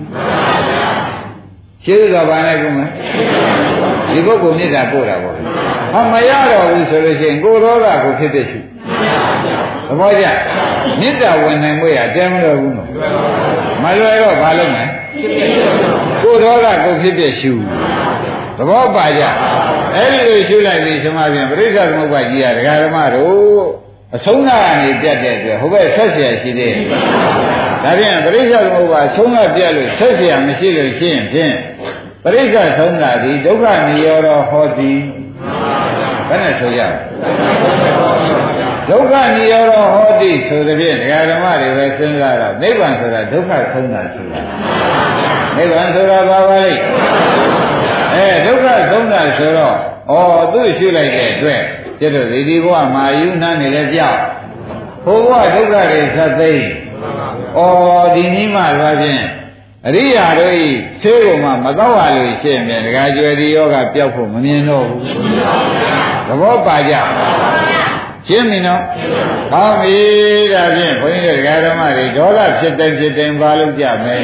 ရှင်းသောဘာနဲ့ကုမယ်ဒီပုဂ္ဂိုလ်မေတ္တာပို့တာပေါ့ဟာမရတော့ဘူးဆိုလို့ရှိရင်ကိုယ်ရောဂါကိုဖြစ်ဖြစ်ရှိသဘောကျမေတ္တာဝင်နိုင်မှုရအတဲမလို့ဘူးနော်မလွယ်တော့ဘာလုပ်မလဲကိုယ်ရောဂါကိုဖြစ်ဖြစ်ရှိသဘောပါကြအဲ့ဒီလိုရှုလိုက်ပြီးသမာပြန်ပြိဿသမုပ္ပါကြီးရဒကာဓမ္မတို့အဆုံးနာကနေပြတ်တဲ့အတွက်ဟိုဘက်ဆက်เสียရှိသေးတယ်ဒါဖြင့်ပြိဿသမုပ္ပါဆုံးနာပြတ်လို့ဆက်เสียမရှိလို့ရှိရင်ဖြင့်ပြိဿဆုံးနာသည်ဒုက္ခនិရောဓဟောတိဘယ်နဲ့ဆိုရဒုက္ခនិရောဓဟောတိဆိုတဲ့ဖြင့်ဒကာဓမ္မတွေပဲစဉ်းစားတော့နိဗ္ဗာန်ဆိုတာဒုက္ခဆုံးတာဆိုတာနိဗ္ဗာန်ဆိုတာဘာပါလဲအဲဒုက္ခဆုံးတာဆိုတော့ဩသူ့ရှုလိုက်တဲ့အတွက်ကျတော့ဒီဒီဘဝမှာယူနှမ်းနေလဲကြောက်ဘုရားဒုက္ခတွေဆက်သိဩဒီနည်းမှဘာဖြင့်အရိယာတို့ဤဆေးကုန်မှမတော့ရလို့ရှိရင်ဒကာကျွယ်ဒီယောဂပျောက်ဖို့မမြင်တော့ဘူးသဘောပါကြရှင်းပြီနော်ဟောပြီဒါဖြင့်ဘုန်းကြီးတို့ဒကာဓမ္မတွေဒေါသဖြစ်တိုင်းဖြစ်တိုင်းဘာလို့ကြမယ်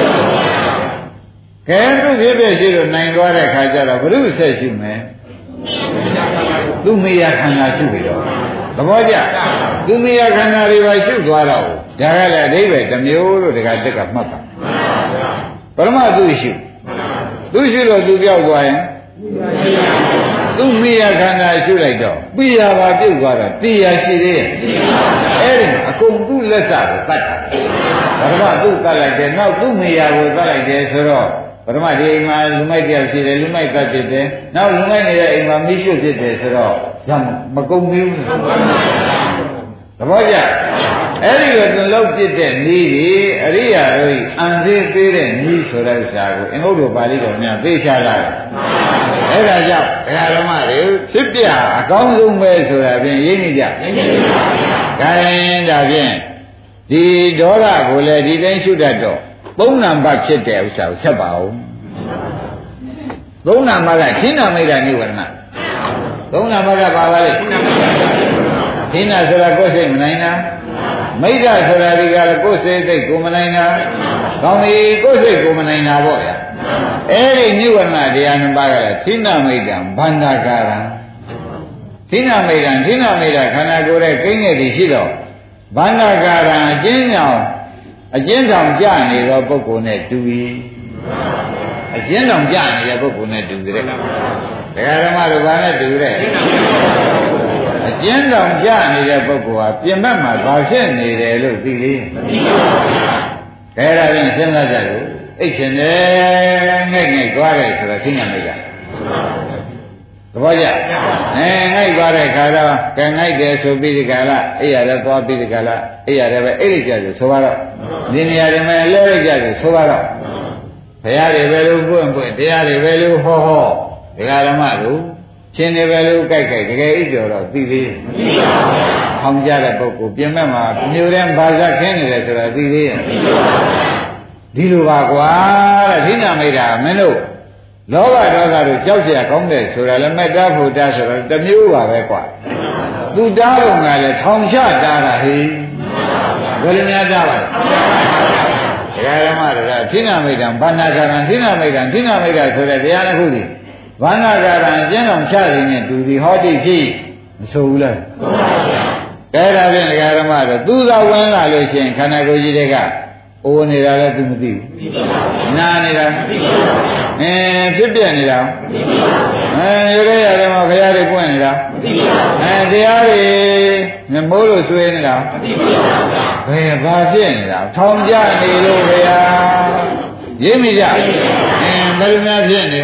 ကဲသူဖြစ်ဖြစ်ရှိလို့နိုင်သွားတဲ့ခါကျတော့ဘုရုဆက်ရှိမယ်သူမေယခန္ဓာရှိပြီတော့သဘောကျသူမေယခန္ဓာတွေပါရှိသွားတော့ဒါကလည်းအဓိပ္ပာယ်တစ်မျိုးလို့တခါတက်ကမှတ်ပါပရမသူရှိသူရှိလို့သူပြောက်သွားရင်သူမေယခန္ဓာရှိလိုက်တော့ပိယပါပြုတ်သွားတော့တိယရှိသေးရဲ့အဲ့ဒီအကုန်သူ့လက်စကိုတတ်တာပရမသူ့တတ်လိုက်တယ်နောက်သူ့မေယကိုတတ်လိုက်တယ်ဆိုတော့ပထမဒီအိမ်မှာလူမိုက်တယောက်ရှိတယ်လူမိုက်တတ်ဖြစ်တယ်နောက်လူမိုက်နေတဲ့အိမ်မှာမိရှုဖြစ်တယ်ဆိုတော့ရမကုန်ဘူးသဘောကျအဲ့ဒီလိုသူလောက်ပြစ်တဲ့နည်းဒီအရိယာတို့အံသေးသေးတဲ့နည်းဆိုတဲ့ဥစ္စာကိုအင်္ဂုတ္တပါဠိတော်များသိချလာတယ်အဲ့ဒါကြောင့်ဒကာဓမ္မတွေဖြစ်ပြအကောင်းဆုံးပဲဆိုတာဖြင့်ရင်းနေကြဒါရင်ဒါဖြင့်ဒီဒေါသကိုလည်းဒီတိုင်းရှုတတ်တော့သုံးနံပါတ်ဖြစ်တဲ့ဥစ္စာကိုဆက်ပါဦးသုံးနံပါတ်ကသီနာမိတ်တာနိဝရဏသုံးနံပါတ်ကဘာပါလဲသီနာဆိုတာကိုယ်စိတ်မနိုင်တာမိတ်တာဆိုတာဒီကလည်းကိုယ်စိတ်သိကိုမနိုင်တာကောင်းပြီကိုယ်စိတ်ကိုမနိုင်တာပေါ့ဗျာအဲ့ဒီနိဝရဏတရားနှစ်ပါးကလည်းသီနာမိတ်တာဘန္တာကာရံသီနာမိတ်တာသီနာမိတ်တာခန္ဓာကိုယ်ရဲ့ကိန်းနဲ့တည်ရှိတော့ဘန္တာကာရံအကျဉ်းကြောင်အကျဉ်းဆောင်ကြနေသောပုဂ္ဂိုလ်နဲ့တူ၏အကျဉ်းဆောင်ကြနေတဲ့ပုဂ္ဂိုလ်နဲ့တူတယ်ဒကာဓမ္မတို့ဘာနဲ့တူတယ်အကျဉ်းဆောင်ကြနေတဲ့ပုဂ္ဂိုလ်ဟာပြင်ဘက်မှာဘာဖြစ်နေတယ်လို့သိလေခဲဒါဖြင့်စဉ်းစားကြလို့အိတ်ရှင်တယ်ငိုက်ငိုက်သွားတယ်ဆိုတာသိညာမိတ်ကသဘောကျအဲငိုက်သွားတဲ့ခါတော့ကဲငိုက်တယ်ဆိုပြီးဒီကလာအဲ့ရတယ်သွားပြီးဒီကလာအဲ့ရတယ်ပဲအဲ့ဒီကြဆိုဆိုပါတော့ဒီနေရာတွေမှာလဲလိုက်ကြဆိုဆိုပါတော့ဘုရားတွေပဲလို့ပွင့်ပွင့်တရားတွေပဲလို့ဟောဟောဒကာဓမ္မတို့ရှင်တွေပဲလို့ကြိုက်ကြိုက်တကယ်ဣကျော်တော့သိသေးမသိပါဘူး။ဟောင်းကြတဲ့ပုဂ္ဂိုလ်ပြင်မဲ့မှာမျိုးတဲ့ဘာသာခင်းနေတယ်ဆိုတာသိသေးရဲ့မသိပါဘူး။ဒီလိုပါကွာတဲ့ဒိဋ္ဌာမိတ်တာမင်းတို့လောဘဒေါသတို့ကြောက်เสียကောင်းတယ်ဆိုတာလည်းမေတ္တာဖို့တာဆိုတော့တစ်မျိုးပါပဲကွာ။သူတားတော့ငါလည်းထောင်ချတားတာဟေးဘယ်လိုများတားပါလဲ။ဒကာဓမ္မတွေကဒိဋ္ဌာမိတ်တာဘာနာကရံဒိဋ္ဌာမိတ်တာဒိဋ္ဌာမိတ်တာဆိုတဲ့တရားတစ်ခုကြီးဘာနာကာရံကျင်းတော်ချရင်းနဲ့တူဒီဟောတိဖြစ်မဆိုဘူးလားဆိုပါဗျာကဲဒါဖြင့်ဒကာဓမ္မတို့သူသာဝင်လာလို့ရှိရင်ခန္ဓာကိုယ်ကြီးတွေကအိုးနေတာလည်းသူမသိဘူးမသိပါဘူးနာနေတာမသိပါဘူးအဲဖြစ်ပြနေတာမသိပါဘူးအဲရရရတယ်မှာဘုရားတွေပွင့်နေတာမသိပါဘူးအဲတရားတွေမိုးလို့ဆွေးနေတာမသိပါဘူးဘယ်ဘာဖြစ်နေတာထောင်ကြနေလို့ဘုရားရိပ်မိကြအဲဘယ်လိုများဖြစ်နေ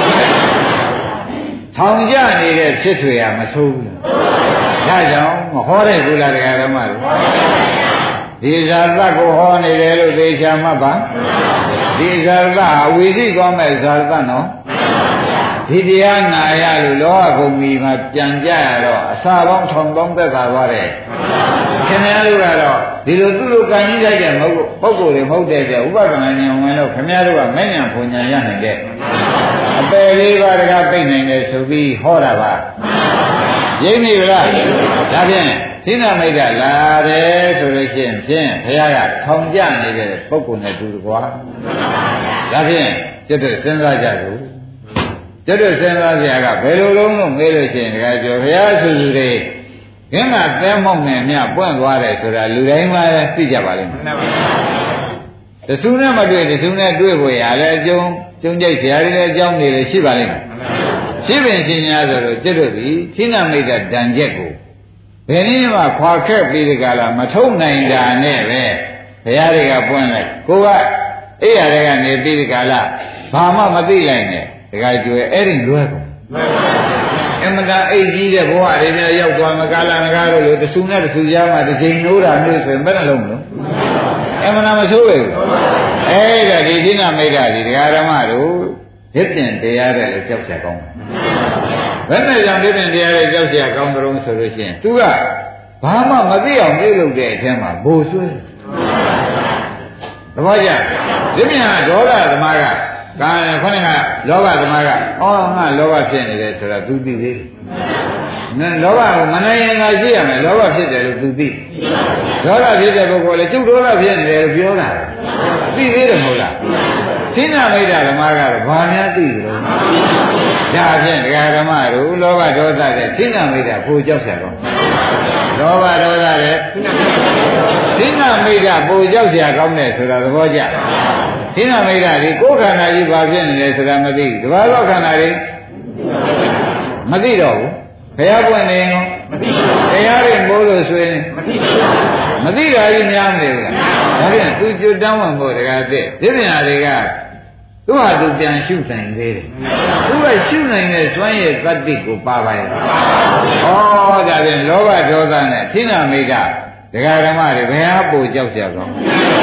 ထောင်ကြနေတဲ့ဖြစ်ထွေရမဆိုးဘူးဒါကြောင့်မဟောတဲ့ဘုရားတရားဓမ္မတွေဒီဇာတကိုဟောနေတယ်လို့သေချာမှတ်ပါဒီဇာတအဝိသိကောမဲ့ဇာတနော်ဒီတရားနာရလို့လောကဂုံကြီးမှာပြန်ကြရတော့အစာပေါင်းထောင်ပေါင်းသက်သာသွားတယ်ခင်ဗျားတို့ကတော့ဒီလိုသူ့လိုကံကြီးလိုက်တဲ့မဟုတ်ပုဂ္ဂိုလ်တွေမဟုတ်တဲ့ဥပဒနာဉာဏ်ဝင်လို့ခင်ဗျားတို့ကမဲ့ဉာဏ်ဖွဉာဏ်ရနိုင်တဲ့အပယ်လေးပါးတကားပြိနိုင်တယ်ဆိုပြီးဟောတာပါရိပ်မိဗလားဒါဖြင့်သီနာမိတ်ကလာတယ်ဆိုလို့ရှိရင်ဖြင့်ဘုရားကထောင်ကြနေတဲ့ပုဂ္ဂိုလ်နဲ့တူတကွာဒါဖြင့်ကျွတ်စဉ်းစားကြလို့ကျွတ်စဉ်းစားကြကဘယ်လိုလုံးလို့မေးလို့ရှိရင်တကယ်ပြောဘုရားဆူဆူတွေခင်းကသဲမောက်နဲ့မြပွင့်သွားတယ်ဆိုတာလူတိုင်းမှသိကြပါလိမ့်မယ်တဆူနဲ့မတွေ့တဆူနဲ့တွေ့ဖို့ရလဲအကျုံးကျုံကြိတ်ဆရာတွေလည်းအကြောင်းတွေလည်းရှိပါလိမ့်မယ်ရှိပင်ရှင်များဆိုတော့ကျွတ်တို့ဒီသီနာမိတ်ကတန်ချက်ကိုဘယ်နည်းမှခွာခက်ပြီးဒီကလာမထုံနိုင်တာနဲ့ပဲဘုရားတွေကပွင့်လိုက်ကိုကအဲ့ရတဲ့ကနေပြီးဒီကလာဘာမှမသိလိုက်နဲ့တခါကျွဲအဲ့ဒီလွဲကုန်အမှန်တအိတ်ကြီးတဲ့ဘဝတွေများရောက်သွားမကာလငကားတို့လိုတဆူနဲ့တဆူကြားမှာတစ်ချိန်နိုးတာမျိုးဆိုရင်ဘယ်နှလုံးလို့အမှန်တမဆိုးဘူးအဲ့ဒါဒီသီနာမိတ်တာဒီဒကာဓမ္မတို့ဒိဋ္ဌင်တရားတဲ့လို့ကြောက်ဆက်ကောင်းဘယ်နဲ့ကြောင့်ဒိဋ္ဌင်တရားတဲ့ကြောက်ဆက်ကောင်းကြုံဆိုလို့ရှိရင်သူကဘာမှမသိအောင်ပြုလုပ်တဲ့အထက်မှာဘိုလ်ဆွဲသဘောကျဒီမြန်ဒေါသသမားကကံခொနဲ့ကလောဘသမားကအော်ငါလောဘဖြစ်နေတယ်ဆိုတာ तू သိသေးတယ်။နော်လောဘကိုမနိုင်ရင်သာရှိရမယ်လောဘဖြစ်တယ်လို့ तू သိ။ဒေါသဖြစ်တဲ့ပုဂ္ဂိုလ်လည်းကျုပ်ဒေါသဖြစ်နေတယ်လို့ပြောတာ။သိသေးတယ်မဟုတ်လား။သီနာမိတ်တာဓမ္မကတော့ဘာများသိကြလို့။ဒါဖြင့်ဒကာဓမ္မတို့လောဘဒေါသတဲ့သီနာမိတ်တာကိုကြောက်ကြတော့။လောဘဒေါသတဲ့သီနာမိတ်တာကိုကြောက်ကြကောင်းတယ်ဆိုတာသဘောကျ။သီနာမိတ်တာဒီကိုယ်ခန္ဓာကြီးဘာဖြစ်နေလဲဆိုတာမသိဘူးတပါးသောခန္ဓာတွေမသိတော့ဘူးဘုရားပွင့်နေရောမသိဘူးတရားတွေမိုးလို့ဆိုရင်မသိဘူးမသိတာကြီးများမနေဘူးလားဒါပြန်သူကျွတ်တောင်းဝင်ဖို့တကားတဲ့ဒီပြင်ဟာတွေကသူ့ဟာသူပြန်ရှုနိုင်သေးတယ်သူကရှုနိုင်တဲ့စွမ်းရည်တတ္တိကိုပါပါရဲ့ဩဒါပြန်လောဘဒေါသနဲ့သီနာမိတ်တာဒကာဓမ္မတွေဘယ်ဟာပိုကြောက်ကြကောင်း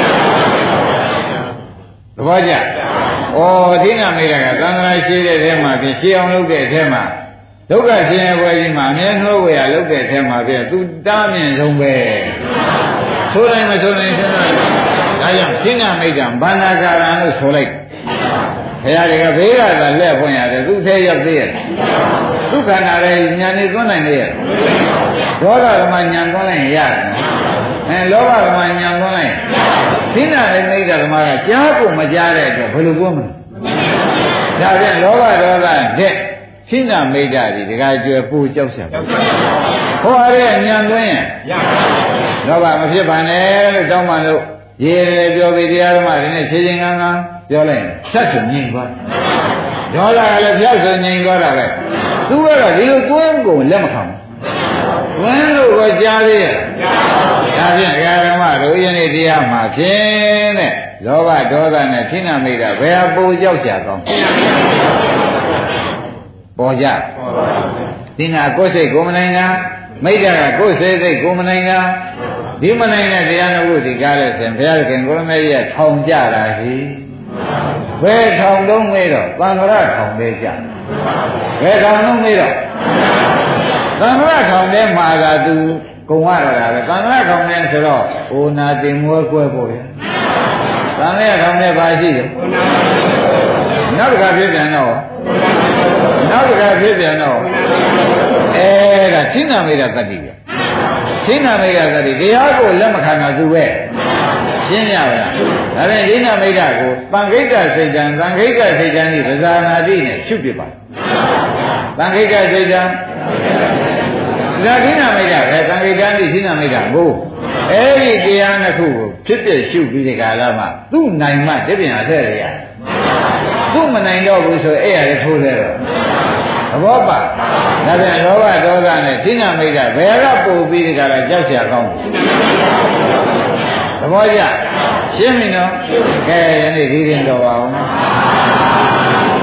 သဘောကျဩသီနာမိတ်ကသံဃာရှိတဲ့ထဲမှာပြင်ရှင်းအောင်လုပ်တဲ့ထဲမှာဒုက္ခရှင်ရဲ့ဘွယ်ကြီးမှာအမြဲနှိုးဝေရလုပ်တဲ့ထဲမှာပြင်သူတားမြင်ဆုံးပဲဆိုတိုင်းမဆိုတိုင်းစဉ်းစားဒါကြောင့်သီနာမိတ်ကဘာနာကာရံလို့ဆိုလိုက်ဘုရားတွေကဘေးကသာလှည့်ဖွင့်ရတယ်သူထဲရောက်သေးရဲ့ဒုက္ခနာလည်းညာနေသွန်းနိုင်လေရဲ့ဒေါသကမှညာသွန်းလိုက်ရင်ရတယ်အဲလောဘကမှညာသွန်းလိုက်ရင်သီနာနဲ့မိတ်တာဓမ္မကကြားကိုမကြားတဲ့အတွက်ဘယ်လိုပြောမလဲဒါဖြင့်လောဘဒေါသတဲ့သီနာမိတ်တာဒီတခါကျွယ်ပူကြောက်ဆက်ပါဟောရတဲ့ညာသွင်းရင်လောဘမဖြစ်ပါနဲ့လို့တောင်းမှလို့ရေလေပြောပြီးတရားဓမ္မတွေနဲ့ခြေချင်းကန်းကန်းပြောလိုက်ရင်ဆက်ဆိုငြိမ်သွားဒေါသကလည်းဖြတ်ဆိုငြိမ်သွားတာပဲသူကတော့ဒီလိုကိုယ်ကိုလက်မခံဘူးဝန်းလို့ကိုကြားသေးရဲ့ဒါဖြင့်ဒကာဓမ္မတို့ယနေ့တရားမှာဖြင့်တဲ့လောဘဒေါသနဲ့သီနာမိတ်တာဘယ်ဟာပူကြောက်ကြကောင်းပေါ်ကြသီနာကိုယ်စိတ်ကိုမနိုင်တာမိစ္ဆာကကိုယ်စိတ်စိတ်ကိုမနိုင်တာဒီမနိုင်တဲ့တရားတော်ကိုဒီကားလို့ဆိုရင်ဘုရားခင်ကိုရမေကြီးကထောင်ကြတာဟိဘယ်ထောင်လုံးမေးတော့သံဃာထောင်လေးကြဘယ်ထောင်လုံးမေးတော့သံဃာထောင်ထဲမှာကသူကုံရတာပဲသံဃာထောင်ထဲဆိုတော့အိုနာတင်မွဲကွဲဖို့ရသံဃာထောင်ထဲပါရှိတယ်နောက်တစ်ခါဖြစ်ပြန်တော့နောက်တစ်ခါဖြစ်ပြန်တော့အဲဒါသင်္နာမေတ္တာတတိပဲသင်္နာမေတ္တာတတိတရားကိုလက်မခံတာသူပဲရှင်းရပါလားဒါပြန်သင်္နာမေတ္တာကိုတန်ခိတ္တစိတ်တံတန်ခိတ္တစိတ်တံဒီပဇာနာတိနဲ့ရှုပြပါတန်ခိတ္တစိတ်တံဒါသင်္နာမေတ္တာပဲတန်ခိတ္တတိသင်္နာမေတ္တာကိုအဲ့ဒီတရားနှစ်ခုကိုဖြစ်ဖြစ်ရှုပြီးဒီကာလမှာသူ့နိုင်မှတပြန်ဆက်ရရသူ့မနိုင်တော့ဘူးဆိုအဲ့ရတယ်ထိုးသေးတော့သဘောပါဒါပြန်လောဘဒေါသနဲ့သင်္နာမိတ်တာဘယ်ကပို့ပြီးဒီကလာကြောက်เสียကောင်းသဘောကျရှင်းပြီနော်ကဲယနေ့ဒီရင်တော်ပါအောင်